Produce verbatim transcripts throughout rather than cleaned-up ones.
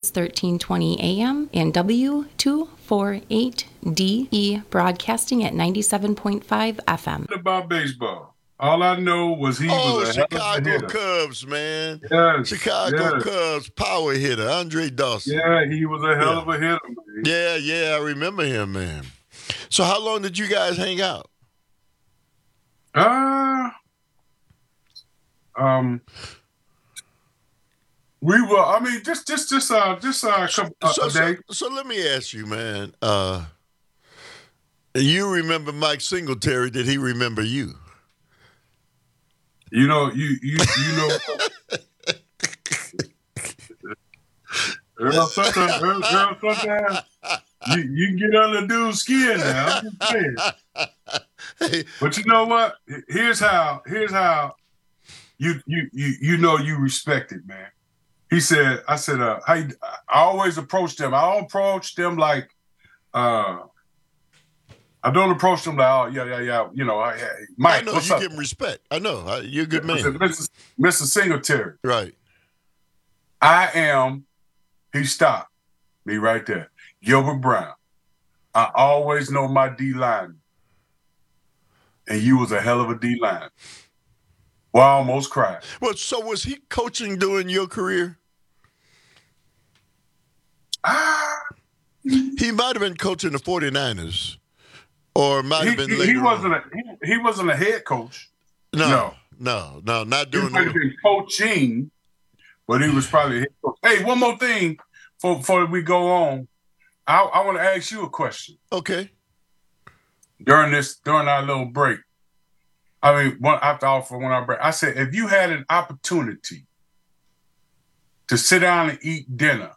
Rapids, thirteen twenty A M, and W two forty-eight D E broadcasting at ninety-seven point five F M. About baseball. All I know was he oh, was a Chicago hell of a hitter. Cubs, man. Yes, Chicago yes. Cubs power hitter, Andre Dawson. Yeah, he was a hell yeah. of a hitter, man. Yeah, yeah, I remember him, man. So how long did you guys hang out? Uh, um, we were, I mean, just, just, just, uh, just, uh, couple, uh, so, a day. So, so let me ask you, man. Uh, you remember Mike Singletary? Did he remember you? You know, you you you know, Earl, sometimes, Earl, Earl, sometimes you, you can get under dude's skin now. I'm just saying. Hey. But you know what? Here's how. Here's how. You you you you know you respect it, man. He said. I said. Uh, I I always approach them. I don't approach them like. Uh, I don't approach them like, oh, yeah, yeah, yeah. You know, I, I, Mike, I know what's you up? give him respect. I know. You're a good man. Said, Mister Mister Singletary. Right. I am, he stopped me right there. Gilbert Brown. I always know my D-line. And you was a hell of a D-line. Well, I almost cried. Well, so was he coaching during your career? Ah. He might have been coaching the forty-niners. Or it might have been he, later he wasn't on. a he, he wasn't a head coach. No, no, no, no not he doing might have been coaching, but he was probably a head coach. Hey, one more thing before, before we go on. I, I want to ask you a question. Okay. During this, during our little break, I mean, one after all for one hour break, I said, if you had an opportunity to sit down and eat dinner.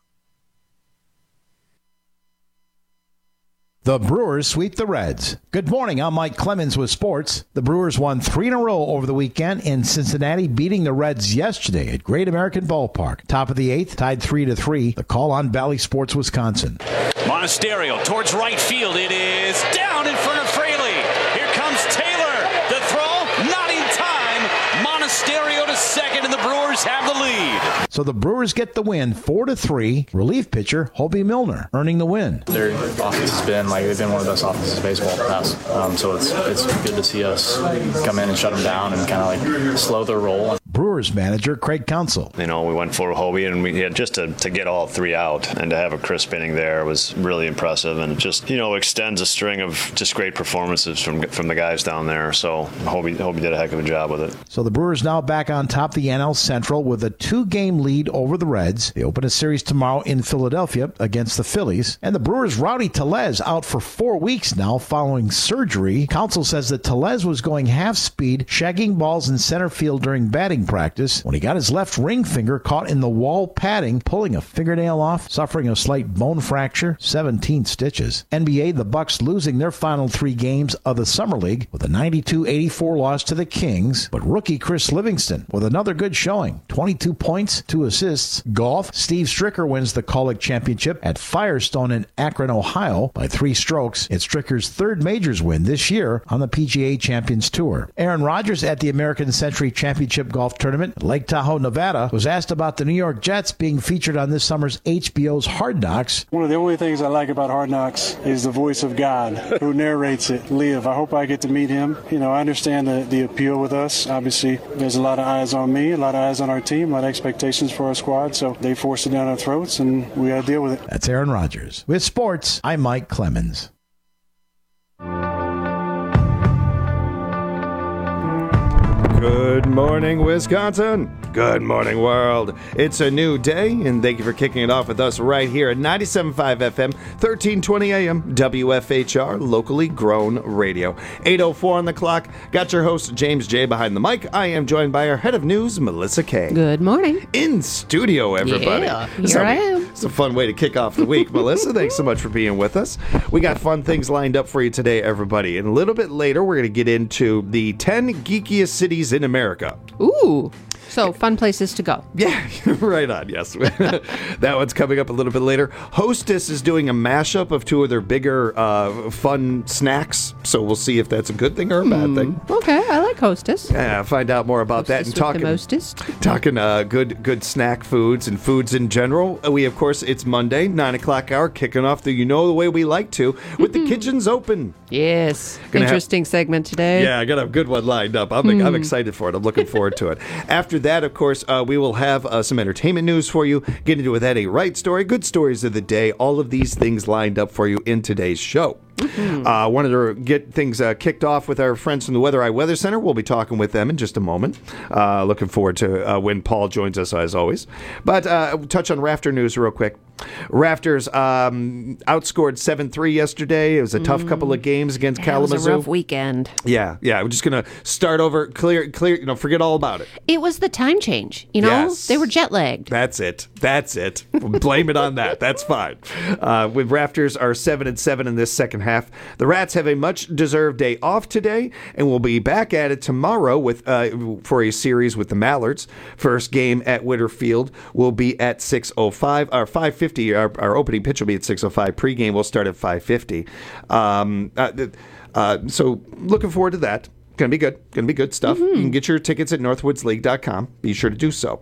The Brewers sweep the Reds. Good morning, I'm Mike Clemens with sports. The Brewers won three in a row over the weekend in Cincinnati, beating the Reds yesterday at Great American Ballpark. Top of the eighth, tied three to three. The call on Valley Sports, Wisconsin. Monasterio towards right field. It is down in front of Fraley. Here comes Taylor. The throw, not in time. Monasterio to second, and the Brewers have the lead. So the Brewers get the win, four to three. Relief pitcher Hobie Milner earning the win. Their offense has been like they've been one of the best offenses in baseball in the past. Um, so it's it's good to see us come in and shut them down and kind of like slow their roll. Brewers manager Craig Counsell. You know, we went for Hobie, and we had just to, to get all three out and to have a crisp inning there was really impressive, and it just, you know, extends a string of just great performances from from the guys down there. So Hobie, Hobie did a heck of a job with it. So the Brewers now back on top of the N L Central with a two-game lead over the Reds. They open a series tomorrow in Philadelphia against the Phillies. And the Brewers' Rowdy Tellez out for four weeks now following surgery. Counsell says that Tellez was going half speed, shagging balls in center field during batting practice when he got his left ring finger caught in the wall padding, pulling a fingernail off, suffering a slight bone fracture, seventeen stitches. N B A, the Bucks losing their final three games of the Summer League with a ninety-two eighty-four loss to the Kings. But rookie Chris Livingston with another good showing, twenty-two points, two assists. Golf, Steve Stricker wins the Kaulig Championship at Firestone in Akron, Ohio by three strokes. It's Stricker's third majors win this year on the P G A Champions Tour. Aaron Rodgers at the American Century Championship Golf Tournament at Lake Tahoe, Nevada, was asked about the New York Jets being featured on this summer's H B O's Hard Knocks. One of the only things I like about Hard Knocks is the voice of God who narrates it, Liv. I hope I get to meet him. You know, I understand the, the appeal with us. Obviously, there's a lot of eyes on me, a lot of eyes on our team, a lot of expectations for our squad, so they force it down our throats, and we got to deal with it. That's Aaron Rodgers. With sports, I'm Mike Clemens. Good morning, Wisconsin. Good morning, world. It's a new day, and thank you for kicking it off with us right here at ninety-seven point five F M, thirteen twenty A M, W F H R, locally grown radio. eight oh four on the clock. Got your host, James J., behind the mic. I am joined by our head of news, Melissa K. Good morning. In studio, everybody. Yeah, here I am. It's a fun way to kick off the week. Melissa, thanks so much for being with us. We got fun things lined up for you today, everybody. And a little bit later, we're going to get into the ten geekiest cities in America. Ooh. So, fun places to go. Yeah, right on, yes. That one's coming up a little bit later. Hostess is doing a mashup of two of their bigger uh, fun snacks, so we'll see if that's a good thing or a bad mm, thing. Okay, I like like Hostess. Yeah, find out more about that and Hostess with talking the mostest. talking uh, good good snack foods and foods in general. Uh, We of course it's Monday, nine o'clock hour, kicking off the you know the way we like to with the kitchens open. Yes. Gonna Interesting segment today. Yeah, I got a good one lined up. I'm, I'm excited for it. I'm looking forward to it. After that, of course, uh, we will have uh, some entertainment news for you, get into that a right story, good stories of the day, all of these things lined up for you in today's show. Mm-hmm. Uh, wanted to get things uh, kicked off with our friends from the Weather Eye Weather Center. We'll be talking with them in just a moment. Uh, looking forward to uh, when Paul joins us, as always. But uh, touch on Rafter news real quick. Rafters um, outscored seven three yesterday. It was a tough Mm. couple of games against Yeah, Kalamazoo. it was a rough weekend. Yeah, yeah. We're just gonna start over, clear, clear. You know, forget all about it. It was the time change. You know, Yes. they were jet lagged. That's it. That's it. Blame it on that. That's fine. Uh, with Rafters are seven and seven in this second half. The Rats have a much-deserved day off today, and we'll be back at it tomorrow with uh, for a series with the Mallards. First game at Witter Field will be at six oh five or five fifty. Our, our opening pitch will be at six oh five. Pre-game will start at five fifty. Um, uh, uh, so looking forward to that. Gonna be good. Gonna be good stuff. Mm-hmm. You can get your tickets at northwoods league dot com. Be sure to do so.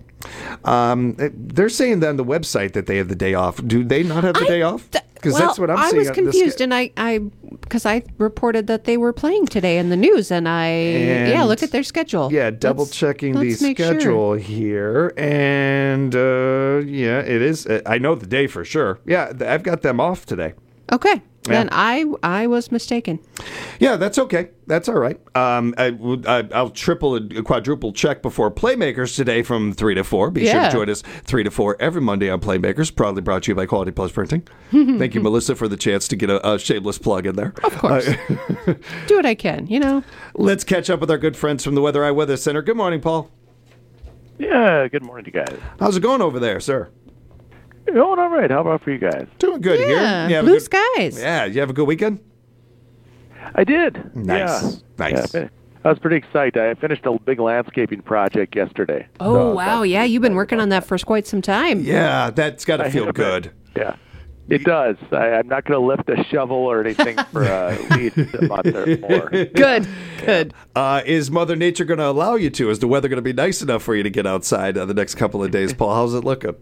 Um, they're saying that on the website that they have the day off. Do they not have the I- day off? Because well, that's what I'm I seeing. was on the confused, sch- and I, I, because I reported that they were playing today in the news, and I, yeah, And- look at their schedule. Yeah, double Let's- checking the let's make sure. schedule here, and uh, yeah, it is. I know the day for sure. Yeah, th- I've got them off today. Okay, Yeah. then I, I was mistaken. Yeah, that's okay. That's all right. Um, I, would- I, I'll triple and quadruple check before Playmakers today from three to four. Be sure Yeah. to join us three to four every Monday on Playmakers. Proudly brought to you by Quality Plus Printing. Thank you, Melissa, for the chance to get a, a shameless plug in there. Of course, do what I can. You know. Let's catch up with our good friends from the Weather Eye Weather Center. Good morning, Paul. Yeah, good morning to you guys. How's it going over there, sir? Going all right. How about for you guys? Doing good Yeah, here. You have a blue good- skies. Yeah, you have a good weekend? I did. Nice. Yeah. Nice. Yeah, I was pretty excited. I finished a big landscaping project yesterday. Oh wow, yeah, you've been working on that for quite some time. Yeah, that's got to I feel have good. it. Yeah, it does. I, I'm not going to lift a shovel or anything for uh, at least a month or more. Good, good. Uh, is Mother Nature going to allow you to? Is the weather going to be nice enough for you to get outside uh, the next couple of days, Paul? How's it looking?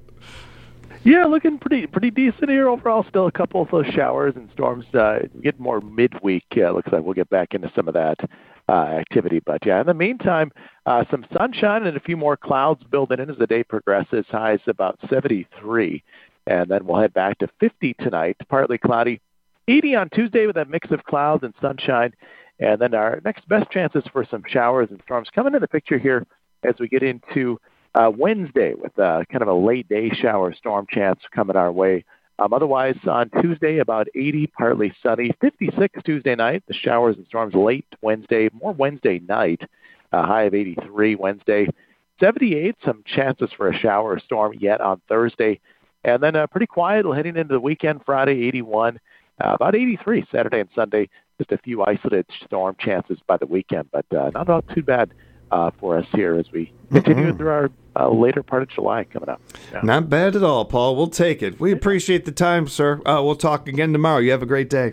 Yeah, looking pretty pretty decent here overall. Still a couple of those showers and storms. Uh, getting more midweek. Yeah, looks like we'll get back into some of that uh, activity. But yeah, in the meantime, uh, some sunshine and a few more clouds building in as the day progresses. Highs about seventy-three, and then we'll head back to fifty tonight. Partly cloudy, eighty on Tuesday with a mix of clouds and sunshine. And then our next best chances for some showers and storms come into the picture here as we get into Uh, Wednesday with uh, kind of a late day shower storm chance coming our way. Um, otherwise, on Tuesday, about eighty, partly sunny. fifty-six Tuesday night. The showers and storms late Wednesday, more Wednesday night. A high of eighty-three Wednesday. seventy-eight, some chances for a shower or storm yet on Thursday. And then uh, pretty quiet heading into the weekend, Friday, eighty-one. Uh, about eighty-three Saturday and Sunday. Just a few isolated storm chances by the weekend, but uh, not all too bad uh, for us here as we continue through our uh, later part of July coming up. Yeah. Not bad at all, Paul. We'll take it. We appreciate the time, sir. Uh, we'll talk again tomorrow. You have a great day.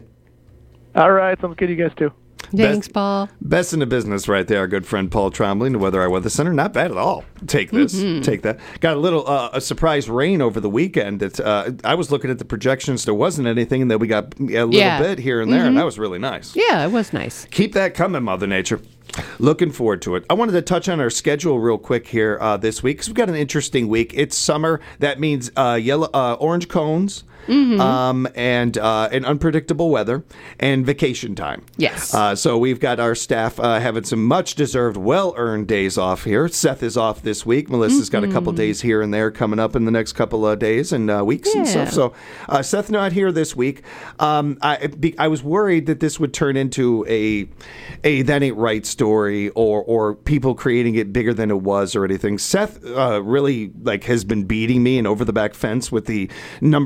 All right. Sounds good. You guys too. Thanks, Paul. Best in the business right there, our good friend Paul Trombley, the Weather Eye Weather Center. Not bad at all. Take this. Mm-hmm. Take that. Got a little uh, a surprise rain over the weekend. It's, uh, I was looking at the projections. There wasn't anything, and then we got a little Yeah. bit here and there, Mm-hmm. and that was really nice. Yeah, it was nice. Keep that coming, Mother Nature. Looking forward to it. I wanted to touch on our schedule real quick here uh, this week because we've got an interesting week. It's summer. That means uh, yellow, uh, orange cones, Mm-hmm. um, and uh, and unpredictable weather and vacation time. Yes. Uh, so we've got our staff uh, having some much-deserved, well-earned days off here. Seth is off this week. Melissa's got a couple days here and there coming up in the next couple of days and uh, weeks and Yeah. stuff. So uh, Seth not here this week. Um, I be, I was worried that this would turn into a a that ain't right story or or people creating it bigger than it was or anything. Seth uh, really like has been beating me and over the back fence with the number of calls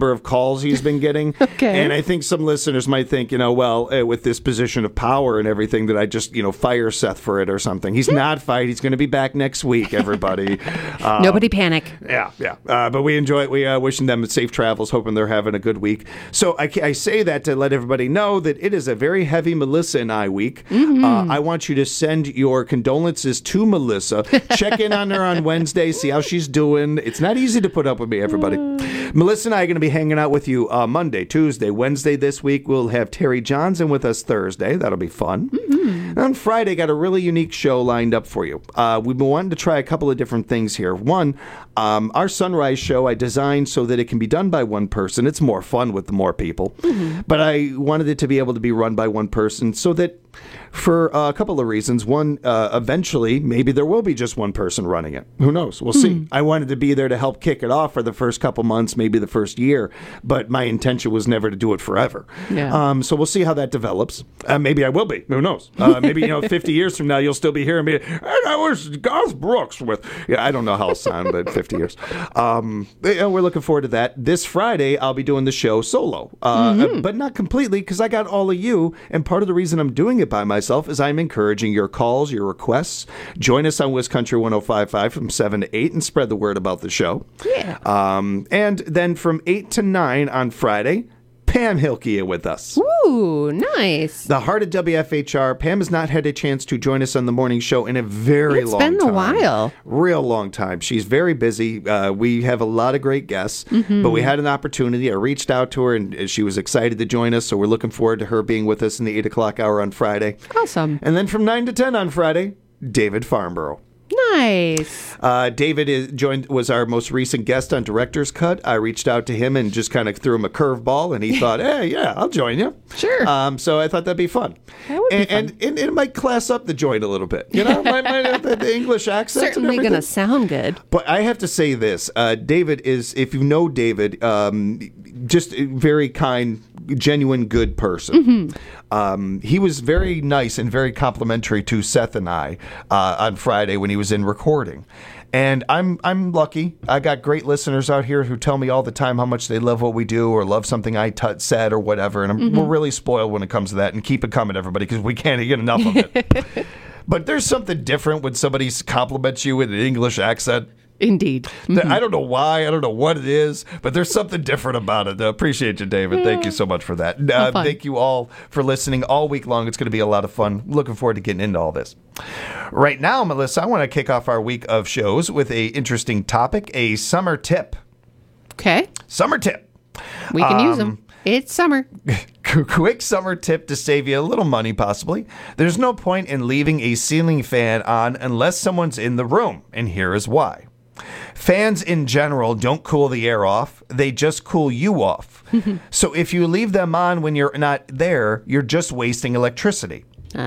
calls he's been getting. Okay. And I think some listeners might think, you know, well, uh, with this position of power and everything, that I just, you know, fire Seth for it or something. He's not fired. He's going to be back next week, everybody. Um, Nobody panic. Yeah, yeah. Uh, but we enjoy it. We uh, wishing them safe travels, hoping they're having a good week. So I, I say that to let everybody know that it is a very heavy Melissa and I week. Mm-hmm. Uh, I want you to send your condolences to Melissa. Check in on her on Wednesday, see how she's doing. It's not easy to put up with me, everybody. Melissa and I are going to be hanging out with you uh, Monday, Tuesday, Wednesday this week. We'll have Terry Johnson with us Thursday. That'll be fun. Mm-hmm. On Friday, got a really unique show lined up for you. Uh, we've been wanting to try a couple of different things here. One, um, our sunrise show I designed so that it can be done by one person. It's more fun with the more people. Mm-hmm. But I wanted it to be able to be run by one person so that for uh, a couple of reasons. One, uh, eventually, maybe there will be just one person running it. Who knows? We'll see. I wanted to be there to help kick it off for the first couple months, maybe the first year, but my intention was never to do it forever. Yeah. Um, so we'll see how that develops. Uh, maybe I will be. Who knows? Uh, maybe, you know, fifty years from now, you'll still be hearing me, and I was Garth Brooks with... Yeah, I don't know how I'll sound in fifty years. Um, but, you know, we're looking forward to that. This Friday, I'll be doing the show solo, uh, mm-hmm. but not completely, because I got all of you, and part of the reason I'm doing it by myself is I'm encouraging your calls, your requests. Join us on WisCountry one oh five point five from seven to eight and spread the word about the show. Yeah. Um, and then from eight to nine on Friday, Pam Hilke with us. Ooh, nice. The heart of W F H R. Pam has not had a chance to join us on the morning show in a very it's long time. It's been a while. Real long time. She's very busy. Uh, we have a lot of great guests, mm-hmm. but we had an opportunity. I reached out to her, and she was excited to join us, so we're looking forward to her being with us in the eight o'clock hour on Friday. Awesome. And then from nine to ten on Friday, David Farnborough. Nice. Uh, David is joined was our most recent guest on Director's Cut. I reached out to him and just kind of threw him a curveball, and he thought, "Hey, yeah, I'll join you." Sure. Um, so I thought that'd be fun. That would and, be fun. And, and it might class up the joint a little bit. You know, might, might, the, the English accent. Certainly going to sound good. But I have to say this: uh, David is, if you know David, um, just a very kind, genuine, good person. Mm-hmm. Um, he was very nice and very complimentary to Seth and I uh, on Friday when he was in recording. And I'm I'm lucky. I got great listeners out here who tell me all the time how much they love what we do or love something I t- said or whatever. And I'm, mm-hmm. we're really spoiled when it comes to that. And keep it coming, everybody, because we can't get enough of it. But there's something different when somebody compliments you with an English accent. Indeed. Mm-hmm. I don't know why. I don't know what it is, but there's something different about it. I appreciate you, David. Yeah. Thank you so much for that. Uh, thank you all for listening all week long. It's going to be a lot of fun. Looking forward to getting into all this. Right now, Melissa, I want to kick off our week of shows with a interesting topic, a summer tip. Okay. Summer tip. We can um, use them. It's summer. Quick summer tip to save you a little money, possibly. There's no point in leaving a ceiling fan on unless someone's in the room, and here is why. Fans in general don't cool the air off. They just cool you off. So if you leave them on when you're not there, you're just wasting electricity.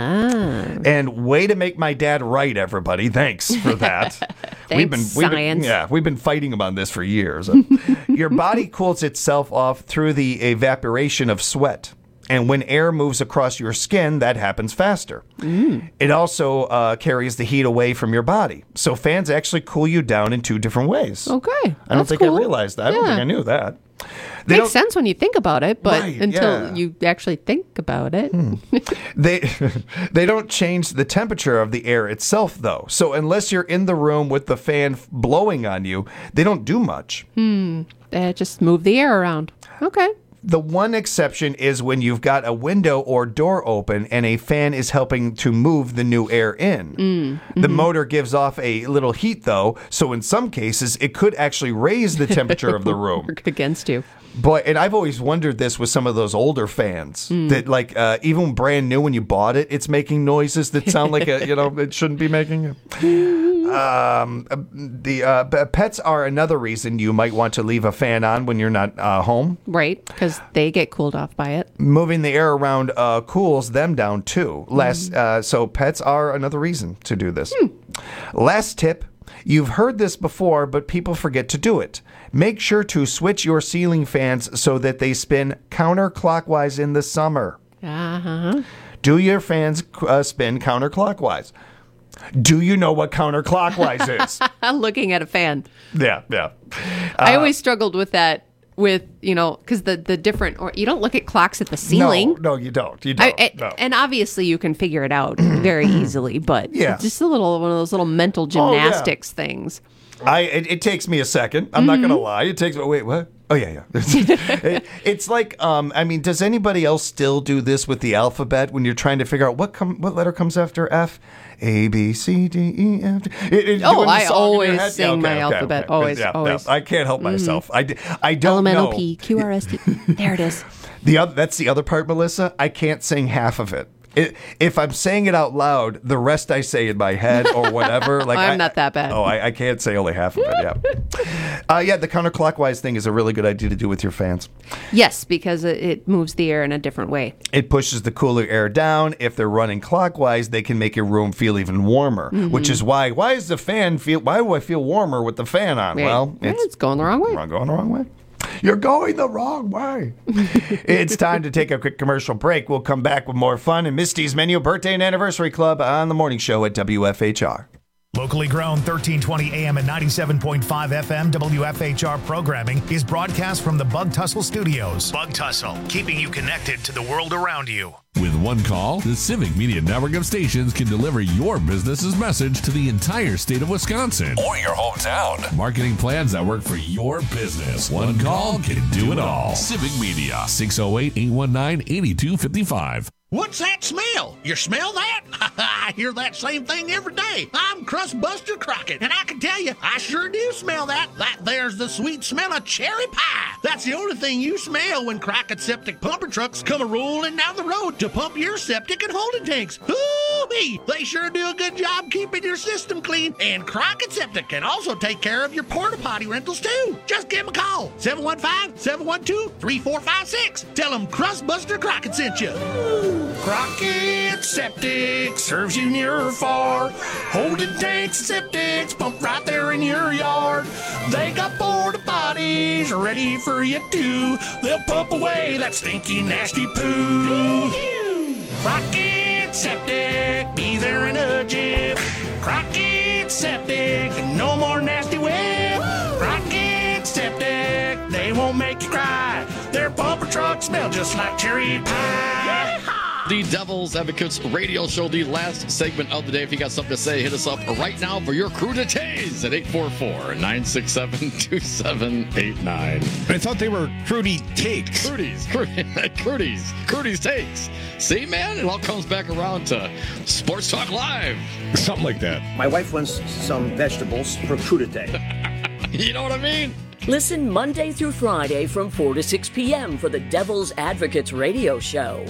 Ah. And way to make my dad right, everybody. Thanks for that. Thanks, we've been, we've science. Been, yeah, we've been fighting him on this for years. Your body cools itself off through the evaporation of sweat. And when air moves across your skin, that happens faster. Mm. It also uh, carries the heat away from your body. So fans actually cool you down in two different ways. Okay. I don't think cool. I realized that. Yeah. I don't think I knew that. They Makes sense when you think about it, but right, until yeah. you actually think about it. Hmm. they they don't change the temperature of the air itself, though. So unless you're in the room with the fan blowing on you, they don't do much. Hmm. They just move the air around. Okay. The one exception is when you've got a window or door open and a fan is helping to move the new air in. Mm, mm-hmm. The motor gives off a little heat, though, so in some cases, it could actually raise the temperature of the room. Work against you. Boy, and I've always wondered this with some of those older fans mm. that, like, uh, even brand new when you bought it, it's making noises that sound like a, you know, it shouldn't be making. Um, the uh, pets are another reason you might want to leave a fan on when you're not uh, home. Right, because they get cooled off by it. Moving the air around uh, cools them down too. Less, mm. uh, so pets are another reason to do this. Mm. Last tip. You've heard this before, but people forget to do it. Make sure to switch your ceiling fans so that they spin counterclockwise in the summer. Uh-huh. Do your fans uh, spin counterclockwise? Do you know what counterclockwise is? Looking at a fan. Yeah, yeah. Uh, I always struggled with that with, you know, because the, the different, or you don't look at clocks at the ceiling. No, no, you don't. You don't. I, I, no. And obviously you can figure it out very easily, but Yeah. it's just a little, one of those little mental Oh, yeah. gymnastics things. I it, it takes me a second. I'm not gonna lie. It takes me. Wait, what? Oh yeah, yeah. it, it's like, um, I mean, does anybody else still do this with the alphabet when you're trying to figure out what come what letter comes after F? A B C D E F. It, it, Oh, doing the I song in your always head? sing Yeah, okay, my okay, alphabet. okay. Always, Yeah, always. yeah. I can't help myself. I, d- I don't L M N O know. P Q R S T. There it is. The other, that's the other part, Melissa. I can't sing half of it. It, if I'm saying it out loud, the rest I say in my head or whatever. Like I'm I, not that bad. Oh, I, I can't say only half of it. Yeah, uh, yeah. The counterclockwise thing is a really good idea to do with your fans. Yes, because it, it moves the air in a different way. It pushes the cooler air down. If they're running clockwise, they can make your room feel even warmer. Mhm. Which is why why is the fan feel? Why do I feel warmer with the fan on? Right. Well, Yeah, it's going the wrong way. Wrong, going the wrong way. You're going the wrong way. It's time to take a quick commercial break. We'll come back with more fun and Misty's Menu Birthday and Anniversary Club on the morning show at W F H R. Locally grown thirteen twenty A M and ninety-seven point five F M W F H R programming is broadcast from the Bug Tussle Studios. Bug Tussle, keeping you connected to the world around you. With one call, the Civic Media network of stations can deliver your business's message to the entire state of Wisconsin or your hometown. Marketing plans that work for your business. One call can do it all. Civic Media, six oh eight, eight one nine, eight two five five. What's that smell? You smell that? I hear that same thing every day. I'm Crustbuster Crockett, and I can tell you, I sure do smell that. That there's the sweet smell of cherry pie. That's the only thing you smell when Crockett Septic pumper trucks come a-rolling down the road to pump your septic and holding tanks. Ooh-wee! They sure do a good job keeping your system clean. And Crockett Septic can also take care of your porta potty rentals, too. Just give them a call. seven one five, seven one two, three four five six. Tell them Crustbuster Crockett sent you. Crockett Septic serves you near or far. Holding tanks and septics pump right there in your yard. They got porta potties ready for you too. They'll pump away that stinky, nasty poo. Crockett Septic, be there in a jiff. Crockett Septic, no more nasty whip. Crockett Septic, they won't make you cry. Their pumper trucks smell just like cherry pie. The Devil's Advocates radio show, the last segment of the day. If you got something to say, hit us up right now for your crew to tase at eight four four, nine six seven, two seven eight nine. I thought they were Crudy Takes. Crudy's, Crudy's, Crudy's Takes. See, man, it all comes back around to Sports Talk Live. Something like that. My wife wants some vegetables for crudité. You know what I mean? Listen Monday through Friday from four to six p.m. for the Devil's Advocates radio show.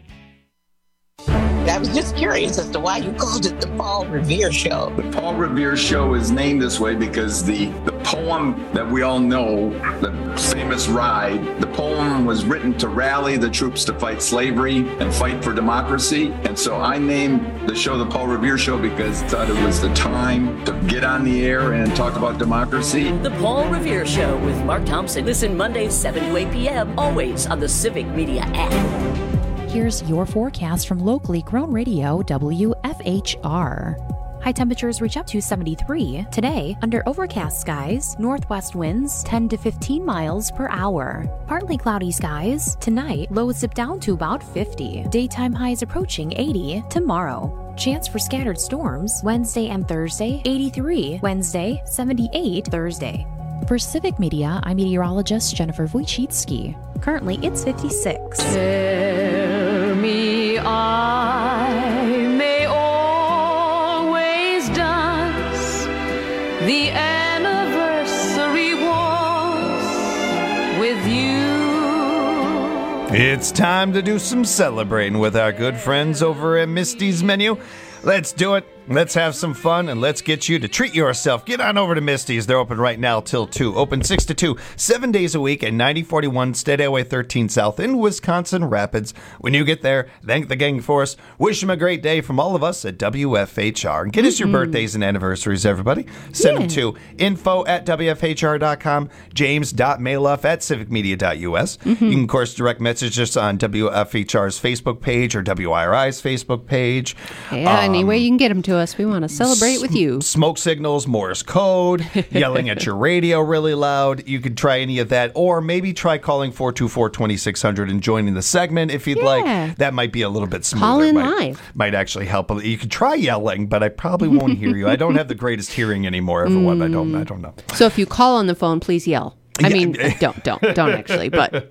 I was just curious as to why you called it the Paul Revere Show. The Paul Revere Show is named this way because the, the poem that we all know, the famous Ride, the poem was written to rally the troops to fight slavery and fight for democracy. And so I named the show the Paul Revere Show because I thought it was the time to get on the air and talk about democracy. The Paul Revere Show with Mark Thompson. Listen Mondays seven to eight p.m. always on the Civic Media app. Here's your forecast from locally grown radio W F H R. High temperatures reach up to seventy-three. Today, under overcast skies, northwest winds ten to fifteen miles per hour. Partly cloudy skies. Tonight, lows dip down to about fifty. Daytime highs approaching eighty. Tomorrow, chance for scattered storms. Wednesday and Thursday, eighty-three. Wednesday, seventy-eight. Thursday. For Civic Media, I'm meteorologist Jennifer Wojcicki. Currently, it's fifty-six. Tell me I may always dance the anniversary waltz with you. It's time to do some celebrating with our good friends over at Misty's Menu. Let's do it. Let's have some fun, and let's get you to treat yourself. Get on over to Misty's. They're open right now till two. Open six to two, seven days a week at ninety forty-one State Highway thirteen South in Wisconsin Rapids. When you get there, thank the gang for us. Wish them a great day from all of us at W F H R. And get us your Mm-hmm. birthdays and anniversaries, everybody. Send them to info at W F H R dot com, james.mailuff at civic media dot U S. Mm-hmm. You can, of course, direct message us on W F H R's Facebook page or W I R I's Facebook page. Yeah, Um, any way you can get them to to us. We want to celebrate with you. Smoke signals, Morse code, yelling at your radio really loud. You could try any of that, or maybe try calling four two four, two six zero zero and joining the segment if you'd Yeah. like. That might be a little bit smoother. Call in might, live. Might actually help. You could try yelling, but I probably won't hear you. I don't have the greatest hearing anymore, everyone. I don't. I don't know. So if you call on the phone, please yell. I mean, don't, don't, don't actually, but.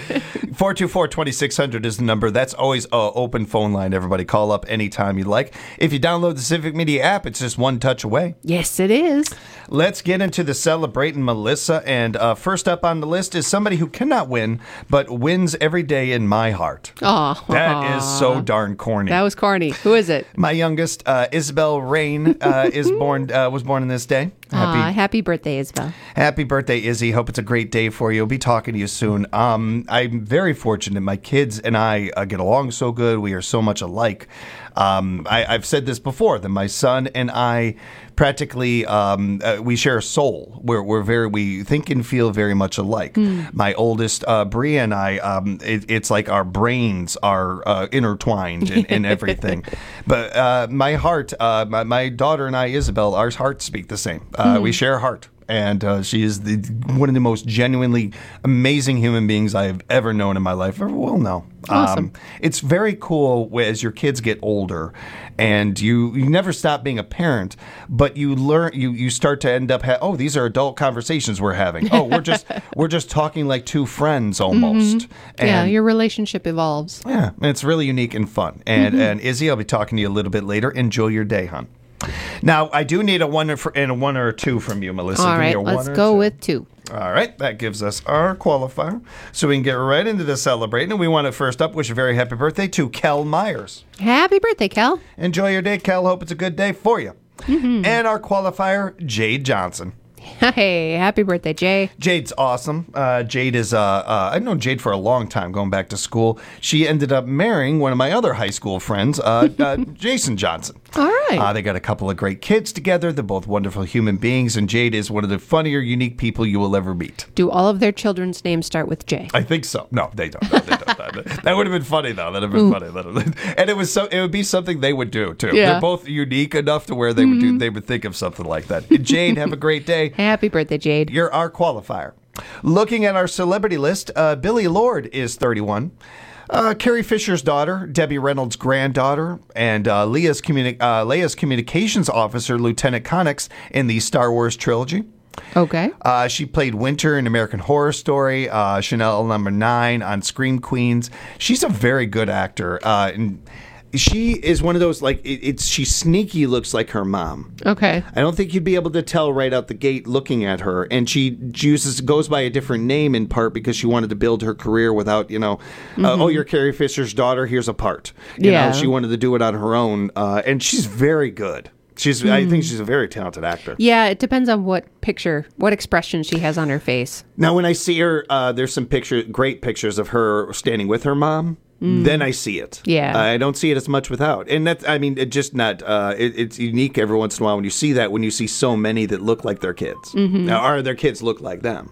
four two four, two six zero zero is the number. That's always an open phone line. Everybody call up anytime you like. If you download the Civic Media app, it's just one touch away. Yes, it is. Let's get into the celebrating Melissa. And uh, first up on the list is somebody who cannot win, but wins every day in my heart. Oh, That is so darn corny. That was corny. Who is it? My youngest, uh, Isabel Rain, uh, is born. Uh, was born on this day. Happy, Aw, happy birthday, Isabel. Happy birthday, Izzy. Hope it's a great day for you. I'll be talking to you soon. Um, I'm very fortunate. My kids and I uh, get along so good. We are so much alike. Um, I, I've said this before, that my son and I practically, um, uh, we share a soul. We're, we're very, we think and feel very much alike. Mm. My oldest, uh, Bria and I, um, it, it's like our brains are uh, intertwined and, and everything. But uh, my heart, uh, my, my daughter and I, Isabel, our hearts speak the same. Uh, Mm. We share a heart. And uh, she is the, one of the most genuinely amazing human beings I have ever known in my life, or will know. Awesome. Um, it's very cool as your kids get older, and you, you never stop being a parent, but you learn you, you start to end up ha- oh, these are adult conversations we're having. Oh, we're just we're just talking like two friends almost. Mhm. Yeah, your relationship evolves. Yeah, and it's really unique and fun. And Mhm. and Izzy, I'll be talking to you a little bit later. Enjoy your day, hon. Now, I do need a one or, and a one or a two from you, Melissa. All Give me right, a one let's or a go two. with two. All right, that gives us our qualifier. So we can get right into the celebrating. And we want to first up wish a very happy birthday to Kel Myers. Happy birthday, Kel. Enjoy your day, Kel. Hope it's a good day for you. Mhm. And our qualifier, Jade Johnson. Hey, happy birthday, Jay. Jade's awesome. Uh, Jade is, uh, uh, I've known Jade for a long time, going back to school. She ended up marrying one of my other high school friends, uh, uh, Jason Johnson. All right. Uh, they got a couple of great kids together. They're both wonderful human beings, and Jade is one of the funnier, unique people you will ever meet. Do all of their children's names start with J? I think so. No, they don't. No, they don't. That would have been funny, though. That would have been Ooh. funny. That would've been- And it was so. It would be something they would do too. Yeah. They're both unique enough to where they would do. They would think of something like that. Jade, have a great day. Happy birthday, Jade. You're our qualifier. Looking at our celebrity list, uh, Billy Lord is thirty-one. Uh, Carrie Fisher's daughter, Debbie Reynolds' granddaughter, and uh, Leia's, communi- uh, Leia's communications officer, Lieutenant Connix, in the Star Wars trilogy. Okay. Uh, she played Winter in American Horror Story, uh, Chanel number nine on Scream Queens. She's a very good actor. Uh, and she is one of those, like, it, it's she sneaky looks like her mom. Okay. I don't think you'd be able to tell right out the gate looking at her. And she uses goes by a different name in part because she wanted to build her career without, you know, uh, Mhm. oh, you're Carrie Fisher's daughter, here's a part. You Yeah. know, she wanted to do it on her own. Uh, and she's very good. She's, I think Mm. she's a very talented actor. Yeah, it depends on what picture, what expression she has on her face. Now, when I see her, uh, there's some picture, great pictures of her standing with her mom. Mm. Then I see it. Yeah. I don't see it as much without. And that's, I mean, it just not, uh, it, it's unique every once in a while when you see that, when you see so many that look like their kids. Mhm. Now, or their kids look like them.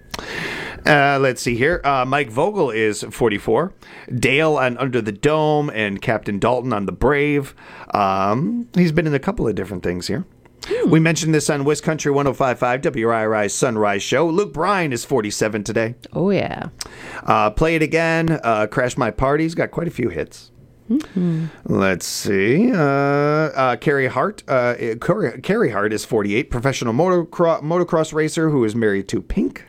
Uh, let's see here. Uh, Mike Vogel is forty-four. Dale on Under the Dome and Captain Dalton on The Brave. Um, he's been in a couple of different things here. We mentioned this on West Country one oh five point five W I R I's Sunrise Show. Luke Bryan is forty-seven today. Oh, yeah. Uh, Play It Again, uh, Crash My Party. He's got quite a few hits. Mm-hmm. Let's see. Uh, uh, Carrie Hart. Uh, Carrie, Carrie Hart is forty-eight. Professional motocross, motocross racer who is married to Pink.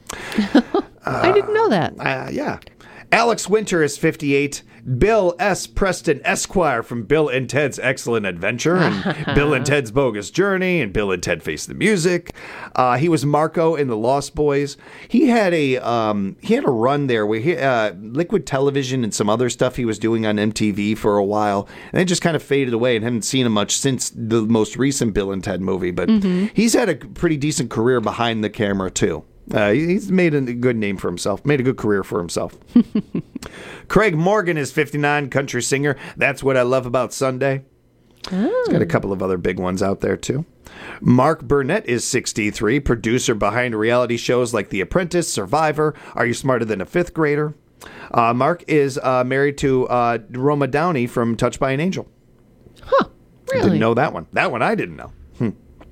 I didn't know that. Uh, yeah. Alex Winter is fifty-eight. Bill S. Preston Esquire from Bill and Ted's Excellent Adventure and Bill and Ted's Bogus Journey and Bill and Ted Face the Music. Uh, he was Marco in The Lost Boys. He had a um, he had a run there where he uh, Liquid Television and some other stuff he was doing on M T V for a while, and it just kind of faded away. And haven't seen him much since the most recent Bill and Ted movie. But Mhm. he's had a pretty decent career behind the camera too. Uh, he's made a good name for himself, made a good career for himself. Craig Morgan is fifty-nine, country singer. That's What I Love About Sunday. He's got a couple of other big ones out there, too. Mark Burnett is sixty-three, producer behind reality shows like The Apprentice, Survivor, Are You Smarter Than a Fifth Grader? Uh, Mark is uh, married to uh, Roma Downey from Touched by an Angel. Huh. Really? Didn't know that one. That one I didn't know. Hmm.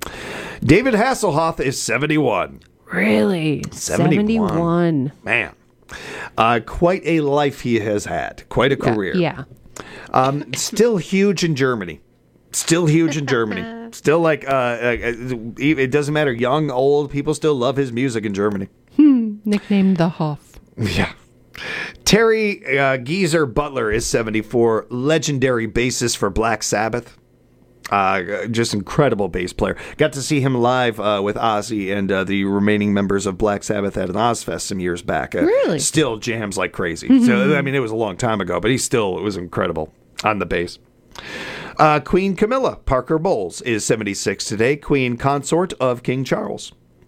David Hasselhoff is seventy-one. Really? seventy-one. seventy-one. Man. Uh, quite a life he has had. Quite a career. Yeah. Um, still huge in Germany. Still huge in Germany. Still like, uh, uh, it doesn't matter, young, old, people still love his music in Germany. Hmm. Nicknamed the Hoff. Yeah. Terry uh, Geezer Butler is seventy-four, legendary bassist for Black Sabbath. Uh, just incredible bass player. Got to see him live uh, with Ozzy and uh, the remaining members of Black Sabbath at an Ozfest some years back. Uh, really? Still jams like crazy. Mm-hmm. So I mean, it was a long time ago, but he still, it was incredible on the bass. Uh, Queen Camilla Parker Bowles is seventy-six today, Queen Consort of King Charles.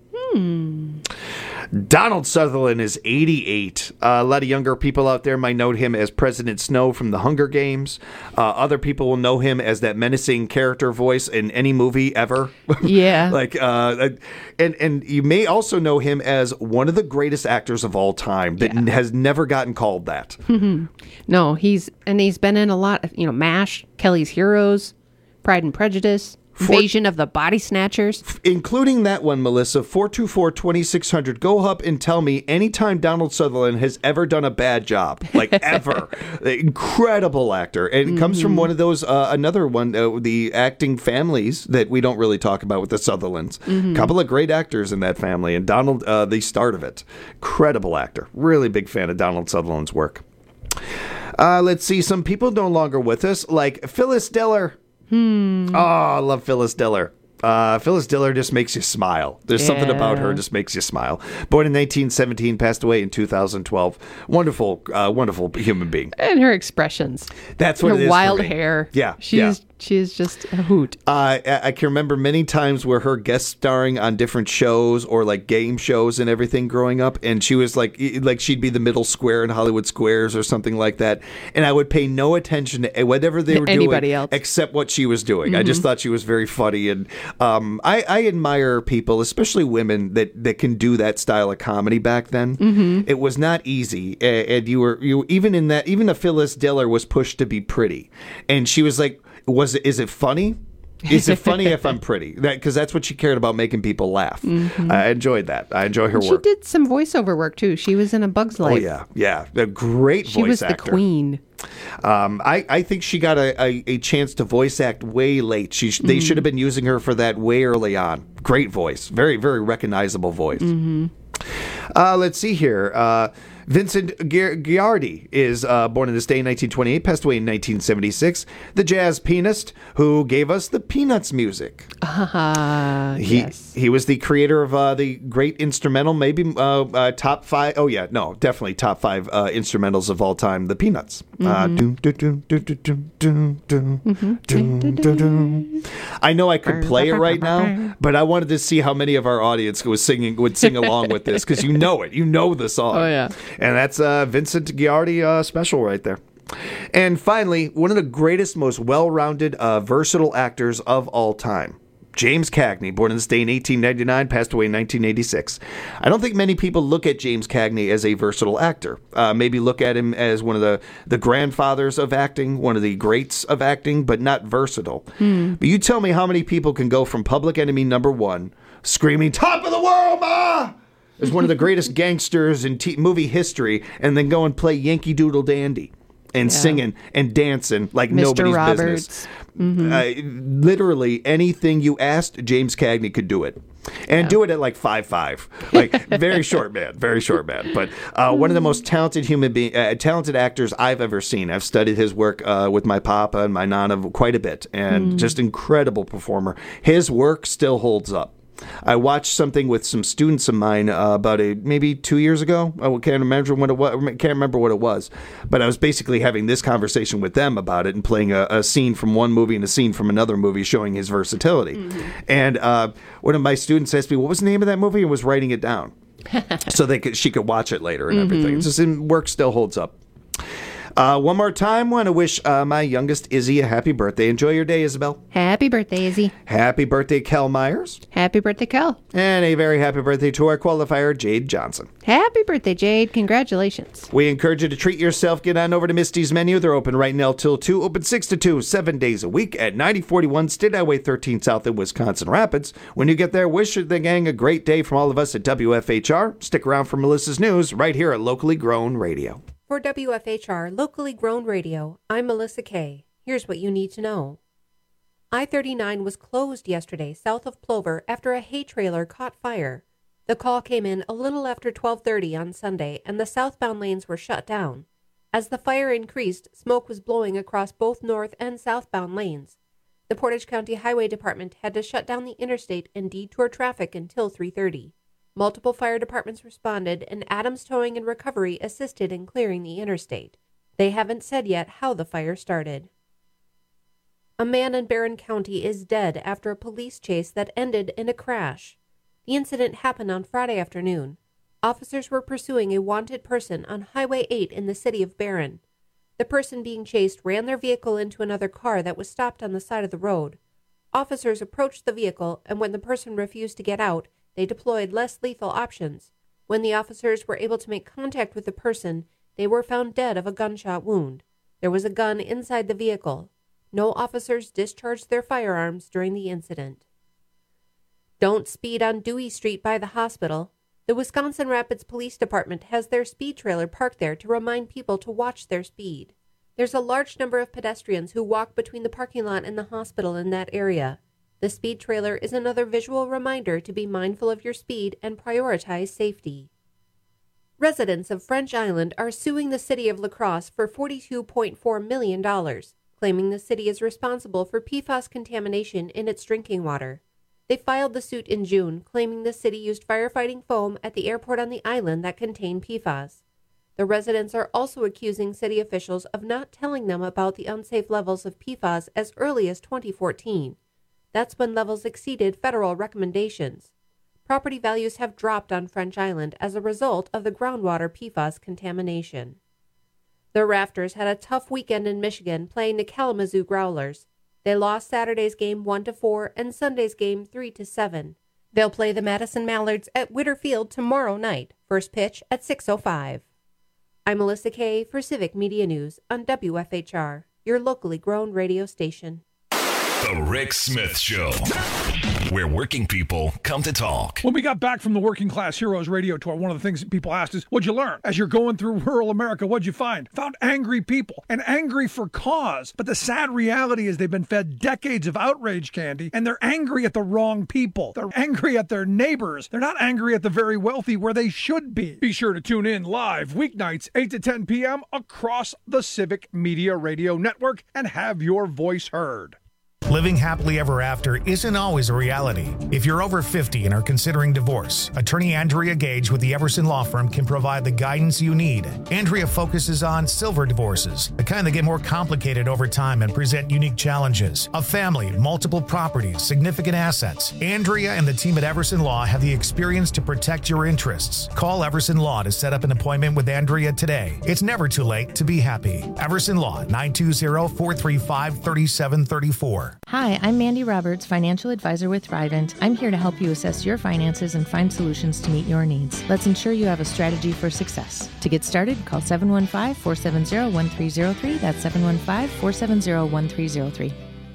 Hmm. Donald Sutherland is eighty-eight. Uh, a lot of younger people out there might know him as President Snow from the Hunger Games. Uh, other people will know him as that menacing character voice in any movie ever. Yeah. like, uh, and and you may also know him as one of the greatest actors of all time that yeah. has never gotten called that. No, he's and he's been in a lot of, you know, MASH, Kelly's Heroes, Pride and Prejudice. Invasion of the Body Snatchers. Including that one, Melissa, four two four, two six zero zero. Go up and tell me anytime Donald Sutherland has ever done a bad job. Like, ever. Incredible actor. And it mm-hmm. comes from one of those, uh, another one, uh, the acting families that we don't really talk about with the Sutherlands. A mm-hmm. couple of great actors in that family. And Donald, uh, the start of it. Incredible actor. Really big fan of Donald Sutherland's work. Uh, let's see. Some people no longer with us, like Phyllis Diller. Hmm. Oh, I love Phyllis Diller. Uh, Phyllis Diller just makes you smile. There's yeah. something about her just makes you smile. Born in nineteen seventeen, passed away in two thousand twelve. Wonderful, uh, wonderful human being. And her expressions. That's what her it is. Wild for me. hair. Yeah, she's yeah. she's just a hoot. Uh, I, I can remember many times where her guest starring on different shows or like game shows and everything growing up, and she was like, like she'd be the middle square in Hollywood Squares or something like that, and I would pay no attention to whatever they were Anybody doing else. except what she was doing. Mm-hmm. I just thought she was very funny, and um, I, I admire people, especially women, that, that can do that style of comedy back then. Mm-hmm. It was not easy, and you were you even in that even the Phyllis Diller was pushed to be pretty, and she was like, was it is it funny? Is it funny if I'm pretty? Because that, that's what she cared about, making people laugh. Mm-hmm. I enjoyed that. I enjoy her she work. She did some voiceover work too. She was in A Bug's Life. Oh yeah, yeah, a great she voice was actor. the queen. Um, I, I think she got a, a, a chance to voice act way late. She mm-hmm. They should have been using her for that way early on. Great voice. Very, very recognizable voice. Mm-hmm. Uh, let's see here. Uh, Vincent Giardi is uh, born in this day in nineteen twenty-eight, passed away in nineteen seventy-six. The jazz pianist who gave us the Peanuts music. Uh, he yes. he was the creator of uh, the great instrumental, maybe uh, uh, top five. Oh yeah, no, definitely top five uh, instrumentals of all time. The Peanuts. I know I could play it right now, but I wanted to see how many of our audience was singing would sing along with this, because you know it, you know the song. Oh yeah. And that's uh, Vincent Giardi uh, special right there. And finally, one of the greatest, most well-rounded, uh, versatile actors of all time, James Cagney, born in this day in eighteen ninety-nine, passed away in nineteen eighty-six. I don't think many people look at James Cagney as a versatile actor. Uh, maybe look at him as one of the, the grandfathers of acting, one of the greats of acting, but not versatile. Hmm. But you tell me how many people can go from Public Enemy number one, screaming, "Top of the world, ma!" as one of the greatest gangsters in t- movie history, and then go and play Yankee Doodle Dandy and yeah. singing and dancing like Mister nobody's Roberts. business. Mm-hmm. Uh, literally anything you asked, James Cagney could do it. And yeah. do it at like five five, like very short man, very short man. But uh, one of the most talented human being, uh, talented actors I've ever seen. I've studied his work uh, with my papa and my nana quite a bit, and mm. just incredible performer. His work still holds up. I watched something with some students of mine uh, about a maybe two years ago. I can't remember what it was. Can't remember what it was, but I was basically having this conversation with them about it and playing a, a scene from one movie and a scene from another movie, showing his versatility. Mm-hmm. And uh, one of my students asked me, "What was the name of that movie?" and was writing it down so they could she could watch it later and everything. Mm-hmm. It's just, work still holds up. Uh, one more time, want to wish uh, my youngest Izzy a happy birthday. Enjoy your day, Isabel. Happy birthday, Izzy. Happy birthday, Kel Myers. Happy birthday, Kel. And a very happy birthday to our qualifier, Jade Johnson. Happy birthday, Jade. Congratulations. We encourage you to treat yourself. Get on over to Misty's Menu. They're open right now till two. Open six to two, seven days a week at ninety forty-one State Highway thirteen South in Wisconsin Rapids. When you get there, wish the gang a great day from all of us at W F H R. Stick around for Melissa's News right here at Locally Grown Radio. For W F H R Locally Grown Radio, I'm Melissa Kay. Here's what you need to know. I thirty-nine was closed yesterday south of Plover after a hay trailer caught fire. The call came in a little after twelve thirty on Sunday, and the southbound lanes were shut down. As the fire increased, smoke was blowing across both north and southbound lanes. The Portage County Highway Department had to shut down the interstate and detour traffic until three thirty. Multiple fire departments responded, and Adams Towing and Recovery assisted in clearing the interstate. They haven't said yet how the fire started. A man in Barron County is dead after a police chase that ended in a crash. The incident happened on Friday afternoon. Officers were pursuing a wanted person on Highway eight in the city of Barron. The person being chased ran their vehicle into another car that was stopped on the side of the road. Officers approached the vehicle, and when the person refused to get out, they deployed less lethal options. When the officers were able to make contact with the person, they were found dead of a gunshot wound. There was a gun inside the vehicle. No officers discharged their firearms during the incident. Don't speed on Dewey Street by the hospital. The Wisconsin Rapids Police Department has their speed trailer parked there to remind people to watch their speed. There's a large number of pedestrians who walk between the parking lot and the hospital in that area. The speed trailer is another visual reminder to be mindful of your speed and prioritize safety. Residents of French Island are suing the city of La Crosse for forty-two point four million dollars, claiming the city is responsible for P FAS contamination in its drinking water. They filed the suit in June, claiming the city used firefighting foam at the airport on the island that contained P FAS. The residents are also accusing city officials of not telling them about the unsafe levels of P FAS as early as twenty fourteen. That's when levels exceeded federal recommendations. Property values have dropped on French Island as a result of the groundwater P FAS contamination. The Rafters had a tough weekend in Michigan playing the Kalamazoo Growlers. They lost Saturday's game one to four and Sunday's game three to seven. They'll play the Madison Mallards at Witter Field tomorrow night, first pitch at six oh five. I'm Melissa Kay for Civic Media News on W F H R, your locally grown radio station. The Rick Smith Show, where working people come to talk. When we got back from the Working Class Heroes radio tour, one of the things that people asked is, what'd you learn? As you're going through rural America, what'd you find? Found angry people, and angry for cause. But the sad reality is they've been fed decades of outrage candy, and they're angry at the wrong people. They're angry at their neighbors. They're not angry at the very wealthy where they should be. Be sure to tune in live weeknights, eight to ten p.m. across the Civic Media Radio Network and have your voice heard. Living happily ever after isn't always a reality. If you're over fifty and are considering divorce, attorney Andrea Gage with the Everson Law Firm can provide the guidance you need. Andrea focuses on silver divorces, the kind that get more complicated over time and present unique challenges. A family, multiple properties, significant assets. Andrea and the team at Everson Law have the experience to protect your interests. Call Everson Law to set up an appointment with Andrea today. It's never too late to be happy. Everson Law, nine two zero, four three five, three seven three four. Hi, I'm Mandy Roberts, financial advisor with Thrivent. I'm here to help you assess your finances and find solutions to meet your needs. Let's ensure you have a strategy for success. To get started, call seven one five, four seven zero, one three zero three. That's seven one five, four seven zero, one three zero three.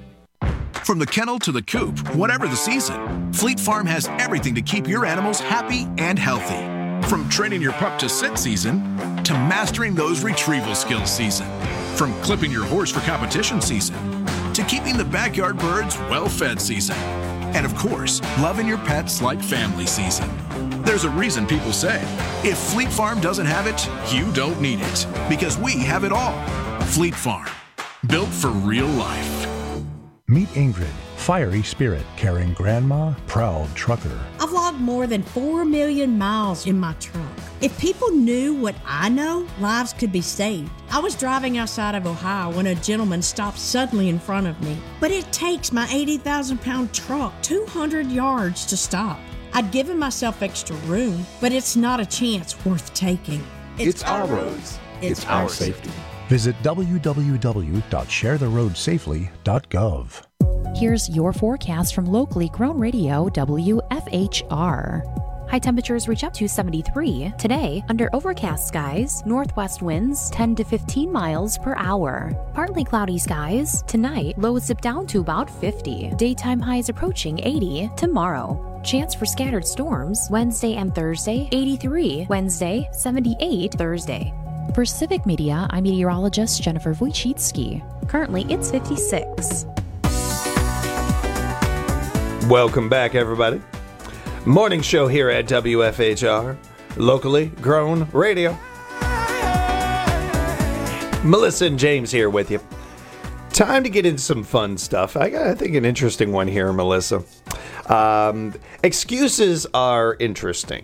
From the kennel to the coop, whatever the season, Fleet Farm has everything to keep your animals happy and healthy. From training your pup to sit season, to mastering those retrieval skills season. From clipping your horse for competition season, to keeping the backyard birds well-fed season. And of course, loving your pets like family season. There's a reason people say, if Fleet Farm doesn't have it, you don't need it. Because we have it all. Fleet Farm. Built for real life. Meet Ingrid, fiery spirit, caring grandma, proud trucker. I've logged more than four million miles in my truck. If people knew what I know, lives could be saved. I was driving outside of Ohio when a gentleman stopped suddenly in front of me. But it takes my eighty thousand pound truck two hundred yards to stop. I'd given myself extra room, but it's not a chance worth taking. It's, it's our roads. It's, our safety. Visit w w w dot share the road safely dot gov. Here's your forecast from locally grown radio W F H R. High temperatures reach up to seventy-three. Today, under overcast skies, northwest winds ten to fifteen miles per hour. Partly cloudy skies. Tonight, lows dip down to about fifty. Daytime highs approaching eighty tomorrow. Chance for scattered storms Wednesday and Thursday, eighty-three. Wednesday, seventy-eight. Thursday. For Civic Media, I'm meteorologist Jennifer Wojcicki. Currently, it's fifty-six. Welcome back, everybody. Morning show here at W F H R, locally grown radio. Melissa and James here with you. Time to get into some fun stuff. I got, I think, an interesting one here, Melissa. Um, excuses are interesting.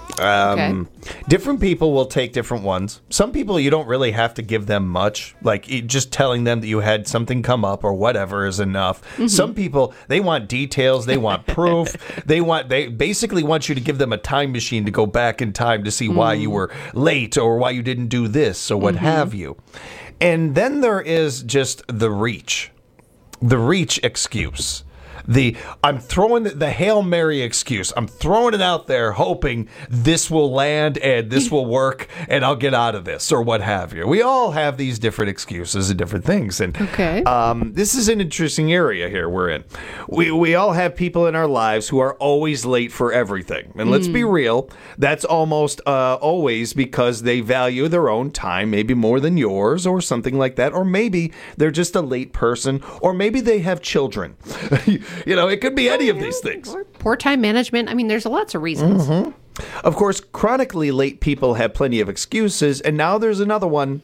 Um, okay. Different people will take different ones. Some people, you don't really have to give them much. Like, just telling them that you had something come up or whatever is enough. Mm-hmm. Some people, they want details. They want proof. they want, they basically want you to give them a time machine to go back in time to see mm. why you were late or why you didn't do this or what mm-hmm. have you. And then there is just the reach. The reach excuse. The I'm throwing the, the Hail Mary excuse. I'm throwing it out there hoping this will land and this will work and I'll get out of this or what have you. We all have these different excuses and different things. And okay. um, this is an interesting area here we're in. We, we all have people in our lives who are always late for everything. And let's mm. be real, that's almost uh, always because they value their own time, maybe more than yours or something like that. Or maybe they're just a late person or maybe they have children. You know, it could be any of these things. Or poor time management. I mean, there's lots of reasons. Mm-hmm. Of course, chronically late people have plenty of excuses. And now there's another one.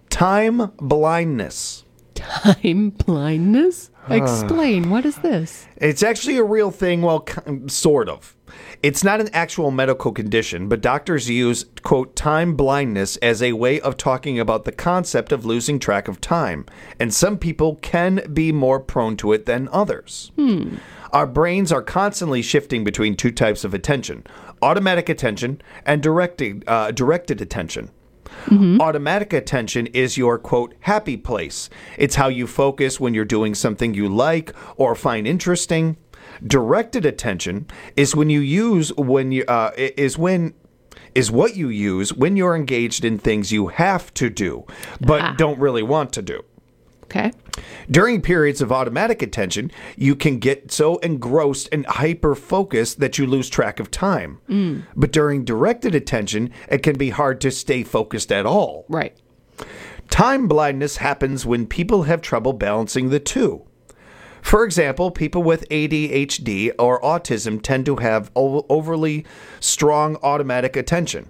Time blindness. Time blindness? Explain. What is this? It's actually a real thing. Well, sort of. It's not an actual medical condition, but doctors use, quote, time blindness as a way of talking about the concept of losing track of time. And some people can be more prone to it than others. Hmm. Our brains are constantly shifting between two types of attention, automatic attention and directed, uh, directed attention. Mm-hmm. Automatic attention is your, quote, happy place. It's how you focus when you're doing something you like or find interesting. Directed attention is when you use when you uh, is when is what you use when you're engaged in things you have to do but ah. don't really want to do. Okay. During periods of automatic attention, you can get so engrossed and hyper focused that you lose track of time. Mm. But during directed attention, it can be hard to stay focused at all. Right. Time blindness happens when people have trouble balancing the two. For example, people with A D H D or autism tend to have o- overly strong automatic attention.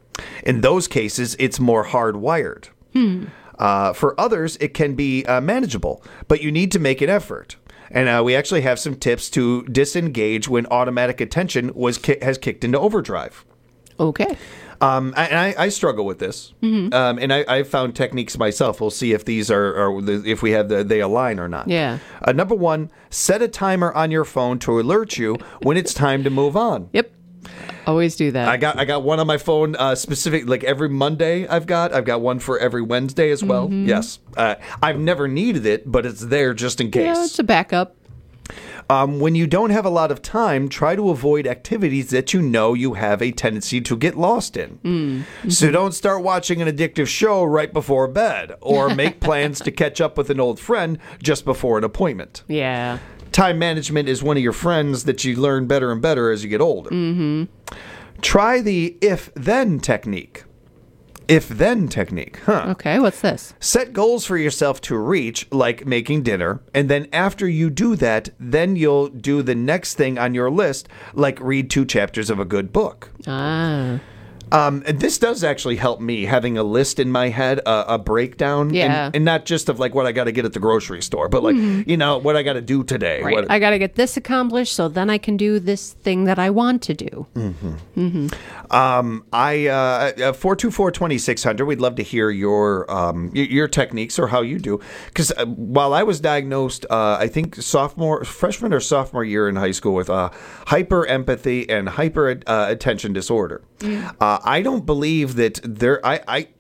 In those cases, it's more hardwired. Hmm. Uh, for others, it can be uh, manageable, but you need to make an effort. And uh, we actually have some tips to disengage when automatic attention was ki- has kicked into overdrive. Okay. Um, and I, I struggle with this, mm-hmm. um, and I, I've found techniques myself. We'll see if these are, are if we have the, they align or not. Yeah. Uh, number one, set a timer on your phone to alert you when it's time to move on. Yep. Always do that. I got I got one on my phone uh, specific, like every Monday. I've got I've got one for every Wednesday as well. Mm-hmm. Yes, uh, I've never needed it, but it's there just in case. Yeah, it's a backup. Um, when you don't have a lot of time, try to avoid activities that you know you have a tendency to get lost in. Mm-hmm. So don't start watching an addictive show right before bed or make plans to catch up with an old friend just before an appointment. Yeah. Time management is one of your friends that you learn better and better as you get older. Mm-hmm. Try the if-then technique. If-then technique, huh? Okay, what's this? Set goals for yourself to reach, like making dinner, and then after you do that, then you'll do the next thing on your list, like read two chapters of a good book. Ah. Um, and this does actually help me, having a list in my head, uh, a breakdown, yeah. and, and not just of like what I got to get at the grocery store, but like, mm-hmm. you know, what I got to do today. Right. What, I got to get this accomplished so then I can do this thing that I want to do. Mm-hmm. Mm-hmm. Um, I, uh, four two four, two six zero zero, we'd love to hear your, um, your, your techniques or how you do. Because uh, while I was diagnosed, uh, I think sophomore, freshman or sophomore year in high school with uh, hyper empathy and hyper uh, attention disorder. Mm. Uh, I don't believe that there. I, I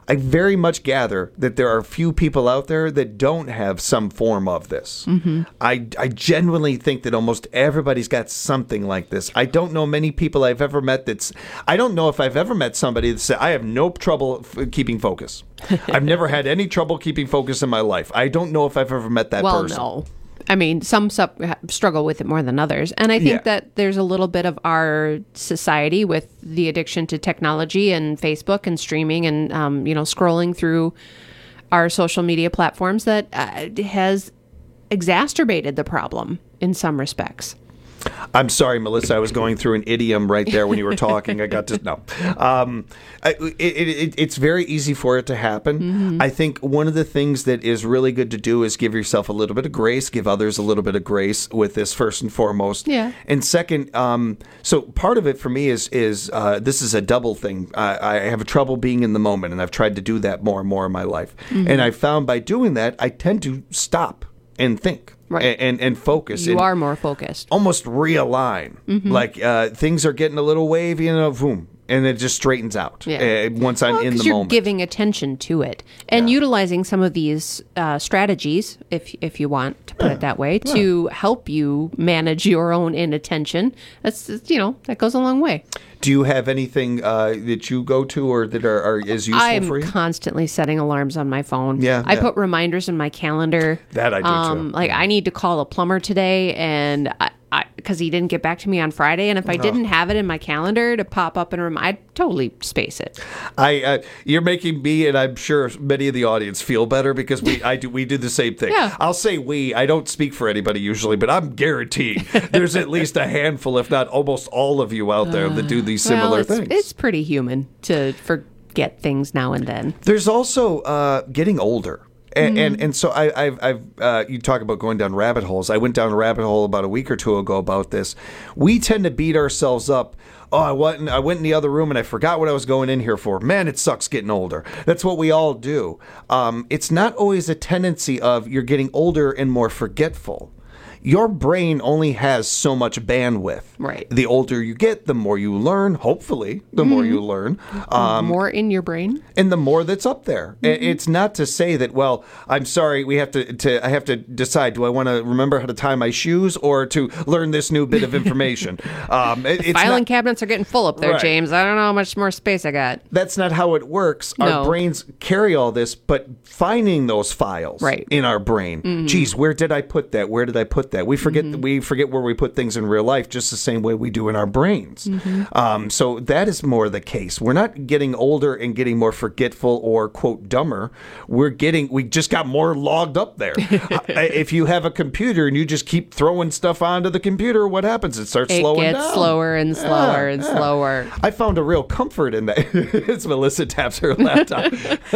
I very much gather that there are a few people out there that don't have some form of this. Mm-hmm. I, I genuinely think that almost everybody's got something like this. I don't know many people I've ever met that's, I don't know if I've ever met somebody that said, I have no trouble f- keeping focus. I've never had any trouble keeping focus in my life. I don't know if I've ever met that well, person. no. I mean, some sub- struggle with it more than others. And I think Yeah. that there's a little bit of our society with the addiction to technology and Facebook and streaming and, um, you know, scrolling through our social media platforms that uh, has exacerbated the problem in some respects. I'm sorry, Melissa. I was going through an idiom right there when you were talking. I got to no. Um, I, it, it, it's very easy for it to happen. Mm-hmm. I think one of the things that is really good to do is give yourself a little bit of grace, give others a little bit of grace with this first and foremost. Yeah. And second, um, so part of it for me is is uh, this is a double thing. I, I have trouble being in the moment, and I've tried to do that more and more in my life. Mm-hmm. And I found by doing that, I tend to stop and think. Right. And, and and focus. You and are more focused. Almost realign. Mhm. Like uh, things are getting a little wavy and a boom, and it just straightens out Yeah. uh, once I'm Well, in 'cause the you're moment. giving attention to it and utilizing some of these uh, strategies, if if you want to put it that way, to help you manage your own inattention. That's, you know, that goes a long way. Do you have anything uh, that you go to or that are, are is useful I'm for you? constantly setting alarms on my phone. Yeah, I yeah. put reminders in my calendar. That I do, too. um, Like I need to call a plumber today, and I, because he didn't get back to me on Friday, and if I No. didn't have it in my calendar to pop up and remind, I'd totally space it. I uh, you're making me and I'm sure many of the audience feel better because we I do we do the same thing. Yeah. I'll say we. I don't speak for anybody usually, but I'm guaranteeing there's at least a handful, if not almost all of you out there that do these similar well, it's, things. It's pretty human to forget things now and then. There's also uh, getting older. And, Mhm. and and so I, I've I've uh, you talk about going down rabbit holes. I went down a rabbit hole about a week or two ago about this. We tend to beat ourselves up. Oh, I went in, I went in the other room and I forgot what I was going in here for. Man, it sucks getting older. That's what we all do. Um, it's not always a tendency of you're getting older and more forgetful. Your brain only has so much bandwidth. Right. The older you get, the more you learn. Hopefully, the more you learn. Um, More in your brain. and the more that's up there. I- It's not to say that, well, I'm sorry, we have to, to I have to decide, do I want to remember how to tie my shoes or to learn this new bit of information? um, it- it's Filing not, cabinets are getting full up there, Right. James. I don't know how much more space I got. that's not how it works. No. Our brains carry all this, but finding those files Right. in our brain, Mhm. geez, where did I put that? Where did I put that? We forget Mm-hmm. we forget where we put things in real life just the same way we do in our brains. Mm-hmm. Um, so that is more the case. We're not getting older and getting more forgetful or quote dumber. We're getting we just got more logged up there. If you have a computer and you just keep throwing stuff onto the computer, what happens? It starts It slowing gets down. slower and slower Yeah, and yeah. slower. I found a real comfort in that. It's Melissa taps her laptop.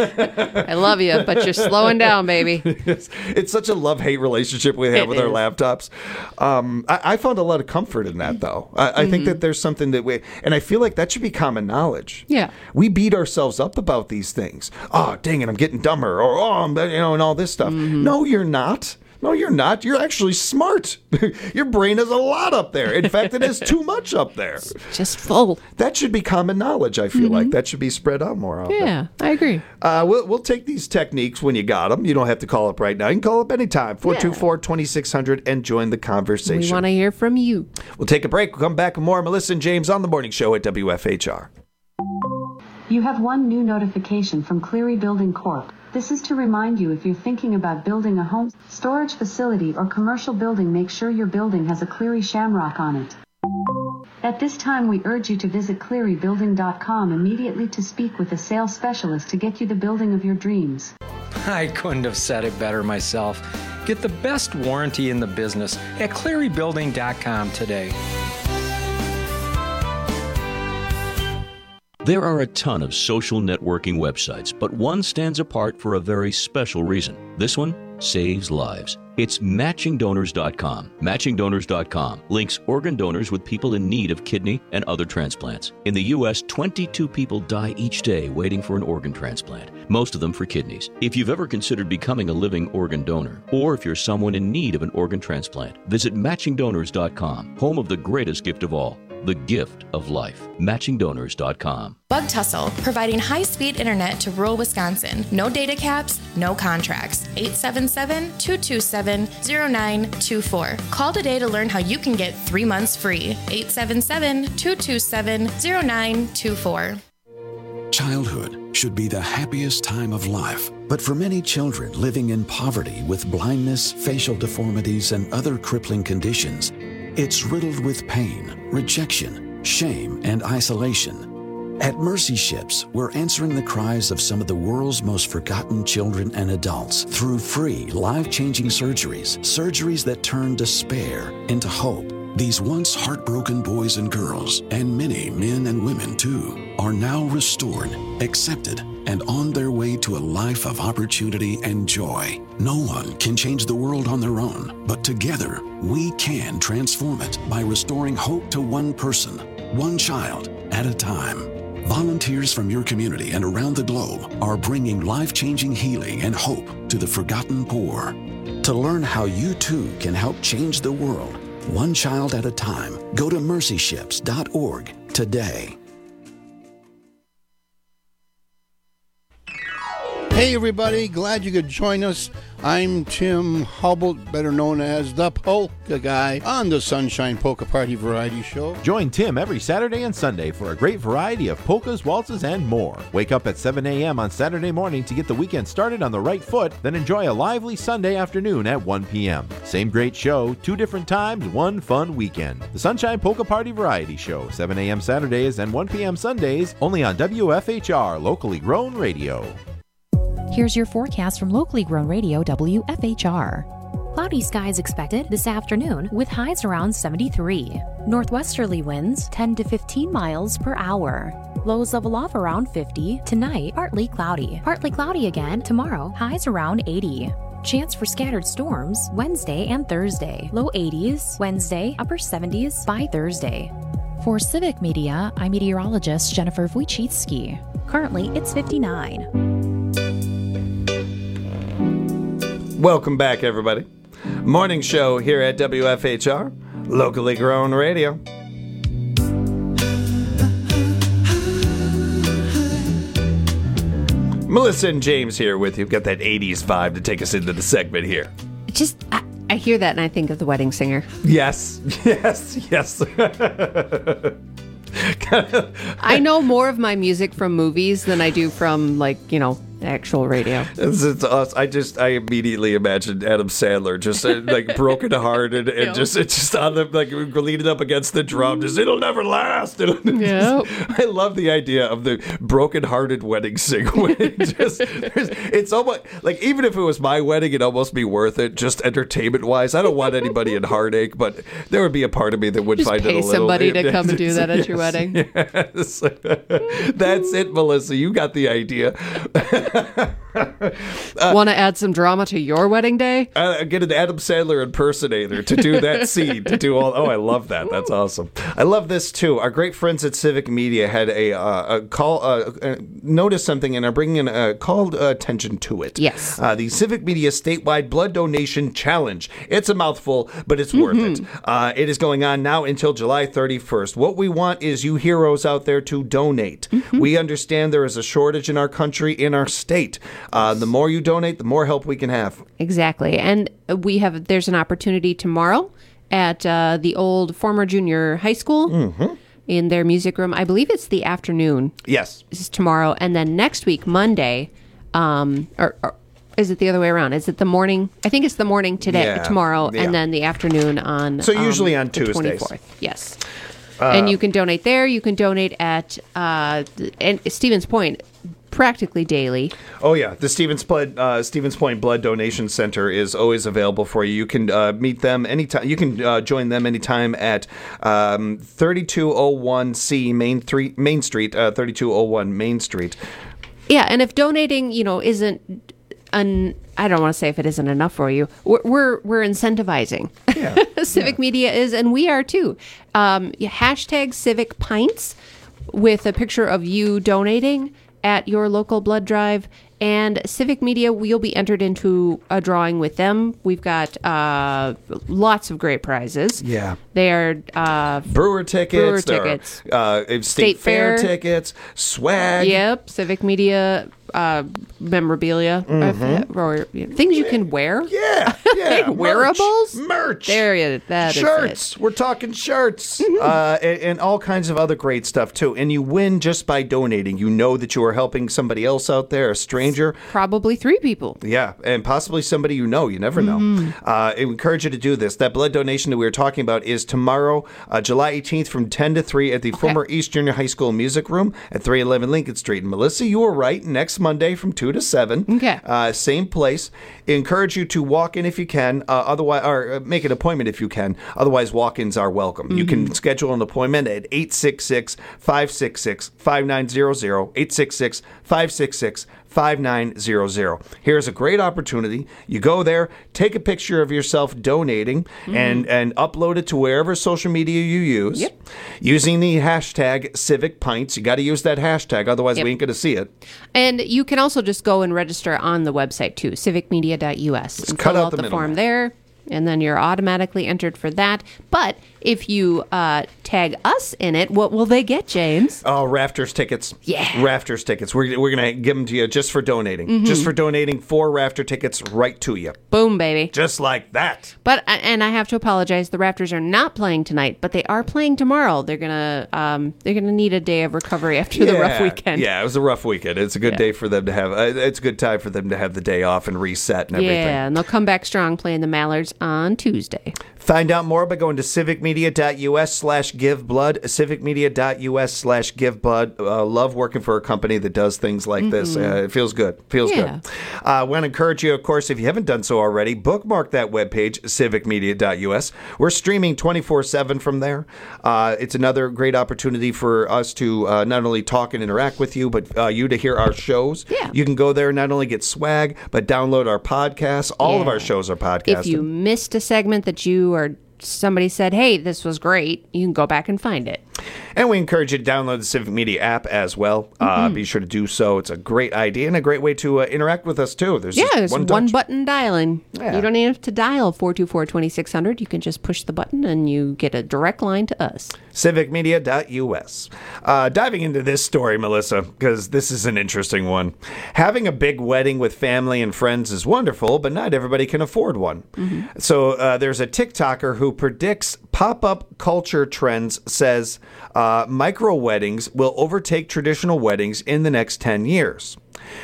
I love you, but you're slowing down, baby. it's, it's such a love-hate relationship we have It with our is. laptops. Um, I, I found a lot of comfort in that, though. I, I think Mhm. that there's something that we, and I feel like that should be common knowledge. Yeah. We beat ourselves up about these things. Oh, dang it, I'm getting dumber, or oh, I'm, you know, and all this stuff. Mm-hmm. No, you're not. No, you're not. You're actually smart. Your brain has a lot up there. In fact, it has too much up there. Just full. That should be common knowledge, I feel like. That should be spread out more often. Yeah, I agree. Uh, we'll, we'll take these techniques when you got them. You don't have to call up right now. You can call up anytime. four two four, two six zero zero and join the conversation. We want to hear from you. We'll take a break. We'll come back with more Melissa and James on the morning show at W F H R. You have one new notification from Cleary Building Corp. This is to remind you if you're thinking about building a home, storage facility, or commercial building, make sure your building has a Cleary Shamrock on it. At this time, we urge you to visit cleary building dot com immediately to speak with a sales specialist to get you the building of your dreams. I couldn't have said it better myself. Get the best warranty in the business at cleary building dot com today. There are a ton of social networking websites, but one stands apart for a very special reason. This one saves lives. It's matching donors dot com. matching donors dot com links organ donors with people in need of kidney and other transplants. In the U S, twenty-two people die each day waiting for an organ transplant, most of them for kidneys. If you've ever considered becoming a living organ donor, or if you're someone in need of an organ transplant, visit matching donors dot com, home of the greatest gift of all, the gift of life. matching donors dot com. Bug Tussle, providing high-speed internet to rural Wisconsin. No data caps, no contracts. eight seven seven, two two seven, zero nine two four. Call today to learn how you can get three months free. eight seven seven, two two seven, zero nine two four. Childhood should be the happiest time of life, but for many children living in poverty with blindness, facial deformities, and other crippling conditions, it's riddled with pain, rejection, shame, and isolation. At Mercy Ships, we're answering the cries of some of the world's most forgotten children and adults through free, life-changing surgeries, surgeries that turn despair into hope. These once heartbroken boys and girls, and many men and women too, are now restored, accepted, and on their way to a life of opportunity and joy. No one can change the world on their own, but together we can transform it by restoring hope to one person, one child at a time. Volunteers from your community and around the globe are bringing life-changing healing and hope to the forgotten poor. To learn how you too can help change the world, one child at a time, go to mercy ships dot org today. Hey everybody, glad you could join us. I'm Tim Hubble, better known as the Polka Guy, on the Sunshine Polka Party Variety Show. Join Tim every Saturday and Sunday for a great variety of polkas, waltzes, and more. Wake up at seven a.m. on Saturday morning to get the weekend started on the right foot, then enjoy a lively Sunday afternoon at one p.m. Same great show, two different times, one fun weekend. The Sunshine Polka Party Variety Show, seven a.m. Saturdays and one p.m. Sundays, only on W F H R, locally grown radio. Here's your forecast from locally grown radio W F H R. Cloudy skies expected this afternoon with highs around seventy-three. Northwesterly winds ten to fifteen miles per hour. Lows level off around fifty. Tonight, partly cloudy. Partly cloudy again tomorrow. Highs around eighty. Chance for scattered storms Wednesday and Thursday. Low eighties Wednesday, upper seventies by Thursday. For Civic Media, I'm meteorologist Jennifer Wojcicki. Currently, it's fifty-nine. Welcome back, everybody. Morning show here at W F H R, locally grown radio. Melissa and James here with you. Got that eighties vibe to take us into the segment here. Just, I, I hear that and I think of The Wedding Singer. Yes, yes, yes. I know more of my music from movies than I do from, like, you know, actual radio. It's, it's us. I just, I immediately imagined Adam Sandler just uh, like broken-hearted and yep. just, it's just on the, like leaning up against the drum. Just, it'll never last. It'll, yep. just, I love the idea of the broken-hearted wedding singer. It just, it's almost like, even if it was my wedding, it'd almost be worth it, just entertainment-wise. I don't want anybody in heartache, but there would be a part of me that would just find it a little. Pay somebody to come and do that at yes, your wedding. Yes. That's it, Melissa. You got the idea. uh, Want to add some drama to your wedding day? Uh, get an Adam Sandler impersonator to do that scene, to do all. Oh, I love that. That's awesome. I love this too. Our great friends at Civic Media had a, uh, a call, uh, uh, noticed something, and are bringing in a called uh, attention to it. Yes. Uh, the Civic Media Statewide Blood Donation Challenge. It's a mouthful, but it's worth mm-hmm. it. Uh, it is going on now until July thirty-first. What we want is you heroes out there to donate. Mm-hmm. We understand there is a shortage in our country, in our state. Uh, the more you donate, the more help we can have. Exactly. And we have, there's an opportunity tomorrow at uh, the old former junior high school mm-hmm. in their music room. I believe it's the afternoon. Yes. This is tomorrow. And then next week, Monday, um, or, or is it the other way around? Is it the morning? I think it's the morning today, yeah. tomorrow, yeah. and then the afternoon on So usually um, on Tuesdays. twenty-fourth. Yes. Uh, and you can donate there. You can donate at uh, and Stevens Point practically daily. Oh, yeah. The Stevens, Blood, uh, Stevens Point Blood Donation Center is always available for you. You can uh, meet them anytime. You can uh, join them anytime at um, thirty-two oh one C Main, three, Main Street, uh, thirty-two oh one Main Street. Yeah, and if donating, you know, isn't... Un, I don't want to say if it isn't enough for you. We're we're, we're incentivizing. Yeah. Civic yeah. Media is, and we are too. Um, hashtag Civic Pints with a picture of you donating at your local blood drive, And Civic Media, we'll be entered into a drawing with them. We've got uh, lots of great prizes. Yeah. They are uh, brewer tickets, brewer there tickets, are, uh, state, State fair, fair tickets, swag. Yep, Civic Media uh, memorabilia, Mhm. uh, or you know, things you can wear. Yeah, yeah. Wearables, merch. There you that shirts. Is it. We're talking shirts, uh, and, and all kinds of other great stuff too. And you win just by donating. You know that you are helping somebody else out there, a stranger. Probably three people. Yeah, and possibly somebody you know. You never know. Mhm. Uh, I encourage you to do this. That blood donation that we were talking about is tomorrow, uh, July eighteenth, from ten to three at the former East Junior High School Music Room at three eleven Lincoln Street. And Melissa, you were right. Next Monday from two to seven. Okay. Uh, same place. Encourage you to walk in if you can. Uh, otherwise, or uh, make an appointment if you can. Otherwise, walk-ins are welcome. You can schedule an appointment at eight six six, five six six, five nine zero zero. eight six six, five six six, five nine zero zero. Here's a great opportunity. You go there, take a picture of yourself donating, Mhm. and and upload it to wherever social media you use. Yep. Using the hashtag Civic Pints. You got to use that hashtag, otherwise Yep. we ain't going to see it. And you can also just go and register on the website too, civic media dot U S. And cut fill out out the the middleman. form there, and then you're automatically entered for that. But if you uh, tag us in it, what will they get, James? Oh, Rafters tickets. Yeah. Rafters tickets. We're, we're going to give them to you just for donating. Mhm. Just for donating four Rafter tickets right to you. Boom, baby. Just like that. But and I have to apologize. The Raptors are not playing tonight, but they are playing tomorrow. They're gonna um they're gonna need a day of recovery after the rough weekend. Yeah, it was a rough weekend. It's a good Yeah. day for them to have. Uh, it's a good time for them to have the day off and reset and everything. Yeah, and they'll come back strong playing the Mallards on Tuesday. Find out more by going to civicmedia.us slash give blood, civicmedia.us slash give blood. Uh, love working for a company that does things like this. Mhm. Uh, it feels good. Feels Yeah. good. I uh, want to encourage you, of course, if you haven't done so already, bookmark that webpage, civicmedia.us. We're streaming twenty-four seven from there. Uh, it's another great opportunity for us to uh, not only talk and interact with you, but uh, you to hear our shows. Yeah. You can go there and not only get swag, but download our podcasts. All of Yeah. our shows are podcasted. If you missed a segment that you or somebody said, hey, this was great, you can go back and find it. And we encourage you to download the Civic Media app as well. Uh, Mhm. be sure to do so. It's a great idea and a great way to uh, interact with us, too. There's Yeah, just there's one one, touch. button dialing. Yeah. You don't even have to dial four two four, two six zero zero. You can just push the button and you get a direct line to us. civicmedia.us. Uh, diving into this story, Melissa, because this is an interesting one. Having a big wedding with family and friends is wonderful, but not everybody can afford one. So uh, there's a TikToker who predicts pop-up culture trends, says uh, micro weddings will overtake traditional weddings in the next ten years.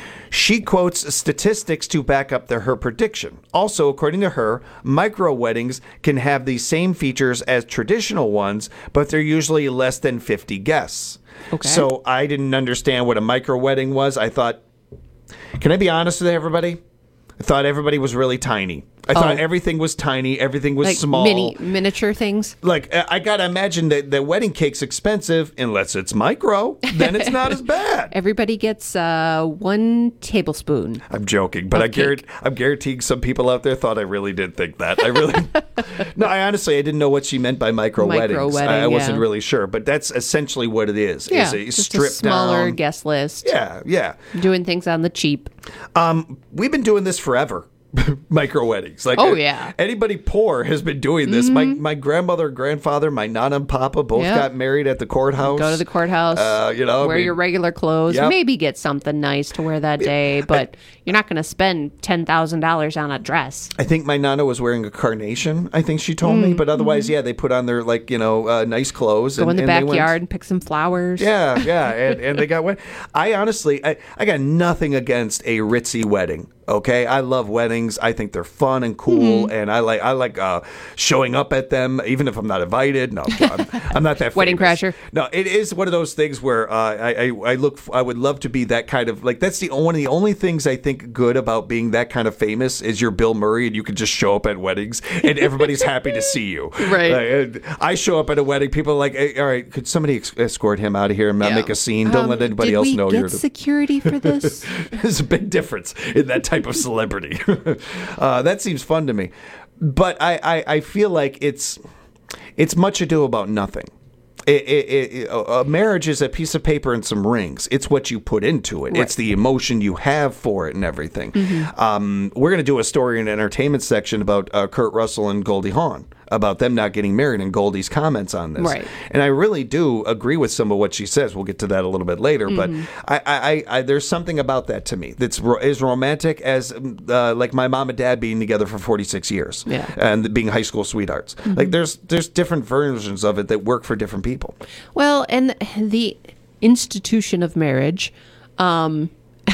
She quotes statistics to back up the, her prediction. Also, according to her, micro weddings can have the same features as traditional ones, but they're usually less than fifty guests. Okay. So I didn't understand what a micro wedding was. I thought, can I be honest with everybody? I thought everybody was really tiny. I thought Oh. everything was tiny. Everything was Like small. mini miniature things. Like, I I gotta imagine that the wedding cake's expensive unless it's micro. Then it's not as bad. Everybody gets uh, one tablespoon. I'm joking, but I guarantee, I'm guaranteeing some people out there thought I really did think that. I really, no, I honestly, I didn't know what she meant by micro, Micro weddings. wedding, I, I wasn't yeah. really sure, but that's essentially what it is. Yeah, is a just stripped a smaller down. guest list. Yeah, yeah. Doing things on the cheap. Um, we've been doing this forever. Micro weddings. Like, Oh, uh, yeah. Anybody poor has been doing this. My my grandmother, grandfather, my nana and papa both Yeah. got married at the courthouse. Go to the courthouse. Uh, you know, I wear mean- your regular clothes. Yep. Maybe get something nice to wear that day, but you're not going to spend ten thousand dollars on a dress. I think my nana was wearing a carnation. I think she told me, but otherwise, yeah, they put on their like you know uh, nice clothes. Go and, in the and they went- backyard and pick some flowers. Yeah, yeah, and, and they got wet. I honestly, I, I got nothing against a ritzy wedding. Okay, I love weddings. I think they're fun and cool, Mhm. and I like I like uh, showing up at them, even if I'm not invited. No, I'm, I'm not that Wedding famous. crasher. No, it is one of those things where uh, I, I I look. I would love to be that kind of like. That's the one of the only things I think good about being that kind of famous is you're Bill Murray and you can just show up at weddings and everybody's happy to see you. Right. Like, and I show up at a wedding, people are like, hey, all right, could somebody ex- escort him out of here and not Yeah. make a scene? Don't Um, let anybody did else we know get you're the security for this? There's a big difference in that type of celebrity. uh, that seems fun to me. But I, I, I feel like it's it's much ado about nothing. It, it, it, a marriage is a piece of paper and some rings. It's what you put into it. Right. It's the emotion you have for it and everything. Mm-hmm. Um, we're going to do a story in the entertainment section about uh, Kurt Russell and Goldie Hawn, about them not getting married and Goldie's comments on this. Right. And I really do agree with some of what she says. We'll get to that a little bit later. Mm-hmm. But I, I, I, there's something about that to me that's ro- as romantic as uh, like my mom and dad being together for forty-six years Yeah. and being high school sweethearts. Mm-hmm. Like there's there's different versions of it that work for different people. Well, and the institution of marriage, um,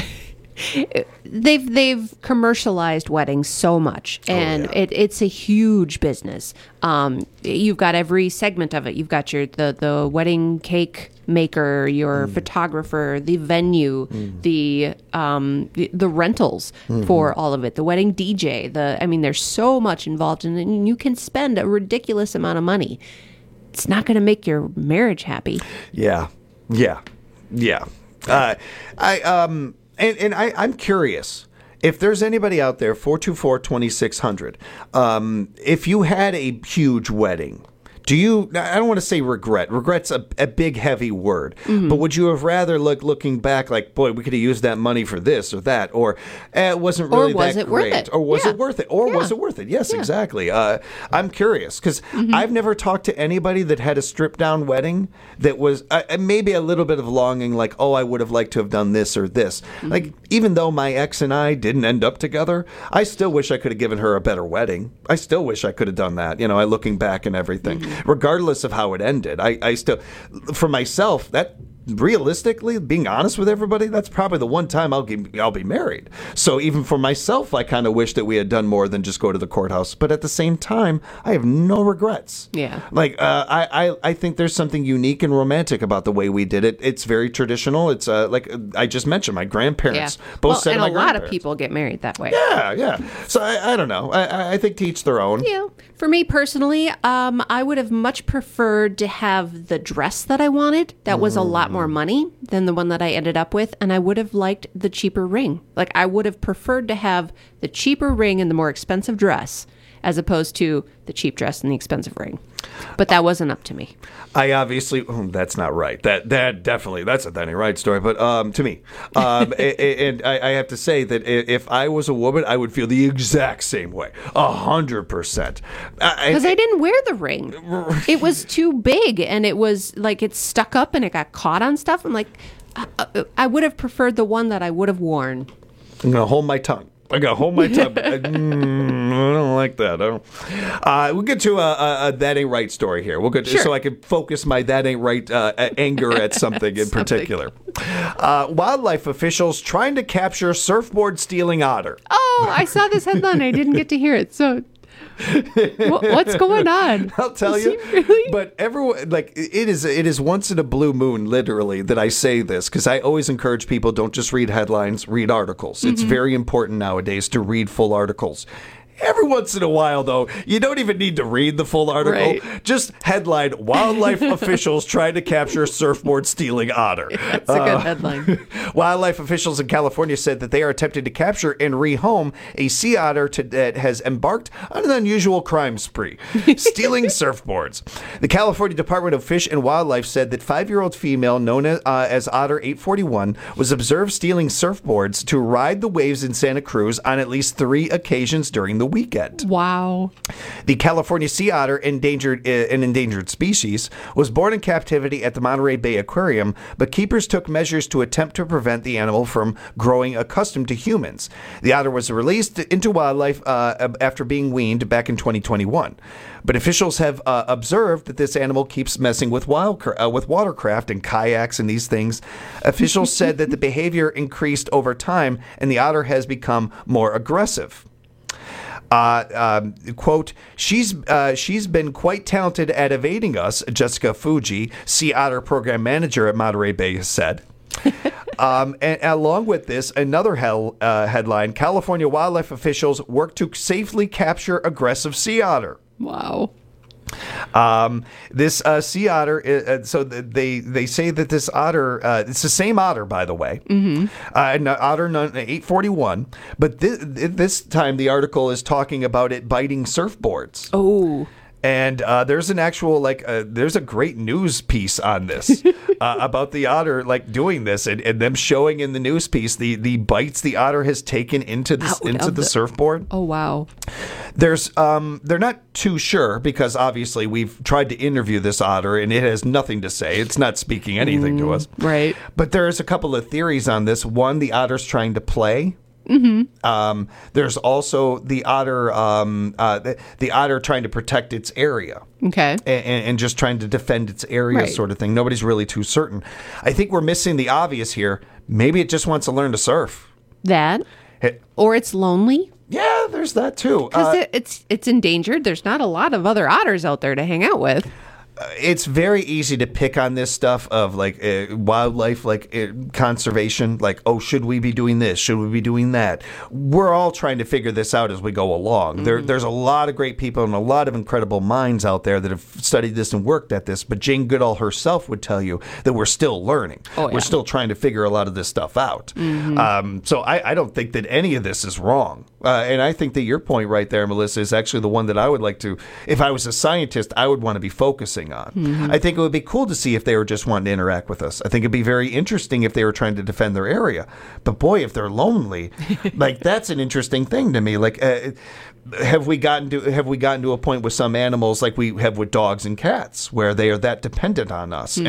they've they've commercialized weddings so much, and oh, yeah. it, it's a huge business. Um, you've got every segment of it. You've got your the the wedding cake maker, your mm. photographer, the venue, mm. the um the, the rentals mm-hmm. for all of it, the wedding D J. The I mean, there's so much involved in it, and you can spend a ridiculous amount of money. It's not going to make your marriage happy. Yeah, yeah, yeah. Uh, I um. And, and I, I'm curious if there's anybody out there, four two four, two six zero zero, um, if you had a huge wedding, do you, I don't want to say regret. Regret's a, a big, heavy word. Mm-hmm. But would you have rather, look, looking back, like, boy, we could have used that money for this or that, or eh, it wasn't really or was that it great. Worth it? Or was yeah. it worth it? Or yeah. was it worth it? Yes, yeah. exactly. Uh, I'm curious because mm-hmm. I've never talked to anybody that had a stripped-down wedding that was uh, maybe a little bit of longing, like, oh, I would have liked to have done this or this. Mm-hmm. Like, even though my ex and I didn't end up together, I still wish I could have given her a better wedding. I still wish I could have done that, you know, I looking back and everything. Mm-hmm. Regardless of how it ended, I, I still, for myself, that realistically, being honest with everybody, that's probably the one time I'll be, I'll be married. So even for myself, I kind of wish that we had done more than just go to the courthouse. But at the same time, I have no regrets. Yeah. Like, uh, I, I, I think there's something unique and romantic about the way we did it. It's very traditional. It's uh, like I just mentioned, my grandparents, yeah. both well, said and my a lot of people get married that way. Yeah, yeah. So I, I don't know. I, I think to each their own. Yeah. For me personally, um, I would have much preferred to have the dress that I wanted. That was a lot more money than the one that I ended up with, and I would have liked the cheaper ring. Like, I would have preferred to have the cheaper ring and the more expensive dress as opposed to the cheap dress and the expensive ring. But that wasn't up to me. I obviously, oh, that's not right. That that definitely, that's a Danny Wright story. But um, to me, um, and, and I, I have to say that if I was a woman, I would feel the exact same way, a hundred percent. Because I, I didn't wear the ring. It was too big, and it was like it stuck up and it got caught on stuff. I'm like, I, I would have preferred the one that I would have worn. I'm gonna hold my tongue. I gotta hold my tongue. I, mm, I don't like that. I don't. Uh, we'll get to a, a, a that ain't right story here. We'll get sure. so I can focus my that ain't right uh, anger at something in something. particular. Uh, wildlife officials trying to capture surfboard stealing otter. Oh, I saw this headline. I didn't get to hear it. So. What's going on? I'll tell is you. Really? But everyone, like, it is it is once in a blue moon, literally, that I say this, because I always encourage people, don't just read headlines, read articles. Mm-hmm. It's very important nowadays to read full articles. Every once in a while, though, you don't even need to read the full article. Right. Just headline, wildlife officials try to capture surfboard stealing otter. Yeah, that's a good uh, headline. Wildlife officials in California said that they are attempting to capture and rehome a sea otter to, that has embarked on an unusual crime spree, stealing surfboards. The California Department of Fish and Wildlife said that five-year-old female known as, uh, as Otter eight forty-one was observed stealing surfboards to ride the waves in Santa Cruz on at least three occasions during the weekend. Wow. The California sea otter, endangered, uh, an endangered species, was born in captivity at the Monterey Bay Aquarium, but keepers took measures to attempt to prevent the animal from growing accustomed to humans. The otter was released into wildlife uh, after being weaned back in twenty twenty-one. But officials have uh, observed that this animal keeps messing with wild uh, with watercraft and kayaks and these things. Officials said that the behavior increased over time and the otter has become more aggressive. Uh, um, quote, she's uh, she's been quite talented at evading us, Jessica Fuji, Sea Otter Program Manager at Monterey Bay, said. um, and, and along with this, another hell, uh, headline, California wildlife officials work to safely capture aggressive sea otter. Wow. Um, this uh, sea otter, uh, so they they say that this otter, uh, it's the same otter, by the way, mm-hmm. uh, and otter eight forty-one, but this, this time the article is talking about it biting surfboards. Oh. And uh, there's an actual, like, uh, there's a great news piece on this uh, about the otter, like, doing this and, and them showing in the news piece the, the bites the otter has taken into the, into the, the surfboard. Oh, wow. There's, um, they're not too sure because obviously we've tried to interview this otter and it has nothing to say. It's not speaking anything mm, to us. Right. But there's a couple of theories on this. One, the otter's trying to play. Mm-hmm. Um, there's also the otter, um, uh, the, the otter trying to protect its area. Okay. And, and just trying to defend its area, right. sort of thing. Nobody's really too certain. I think we're missing the obvious here. Maybe it just wants to learn to surf. That? It, or it's lonely? Yeah, there's that too. Because uh, it, it's it's endangered. There's not a lot of other otters out there to hang out with. It's very easy to pick on this stuff of like uh, wildlife, like uh, conservation, like, oh, should we be doing this? Should we be doing that? We're all trying to figure this out as we go along. Mm-hmm. There, there's a lot of great people and a lot of incredible minds out there that have studied this and worked at this. But Jane Goodall herself would tell you that we're still learning. Oh, yeah. We're still trying to figure a lot of this stuff out. Mm-hmm. Um, so I, I don't think that any of this is wrong. Uh, and I think that your point right there, Melissa, is actually the one that I would like to, if I was a scientist, I would want to be focusing on. Mm-hmm. I think it would be cool to see if they were just wanting to interact with us. I think it'd be very interesting if they were trying to defend their area. But boy, if they're lonely, like that's an interesting thing to me. Like, uh, have we gotten to have we gotten to a point with some animals like we have with dogs and cats where they are that dependent on us?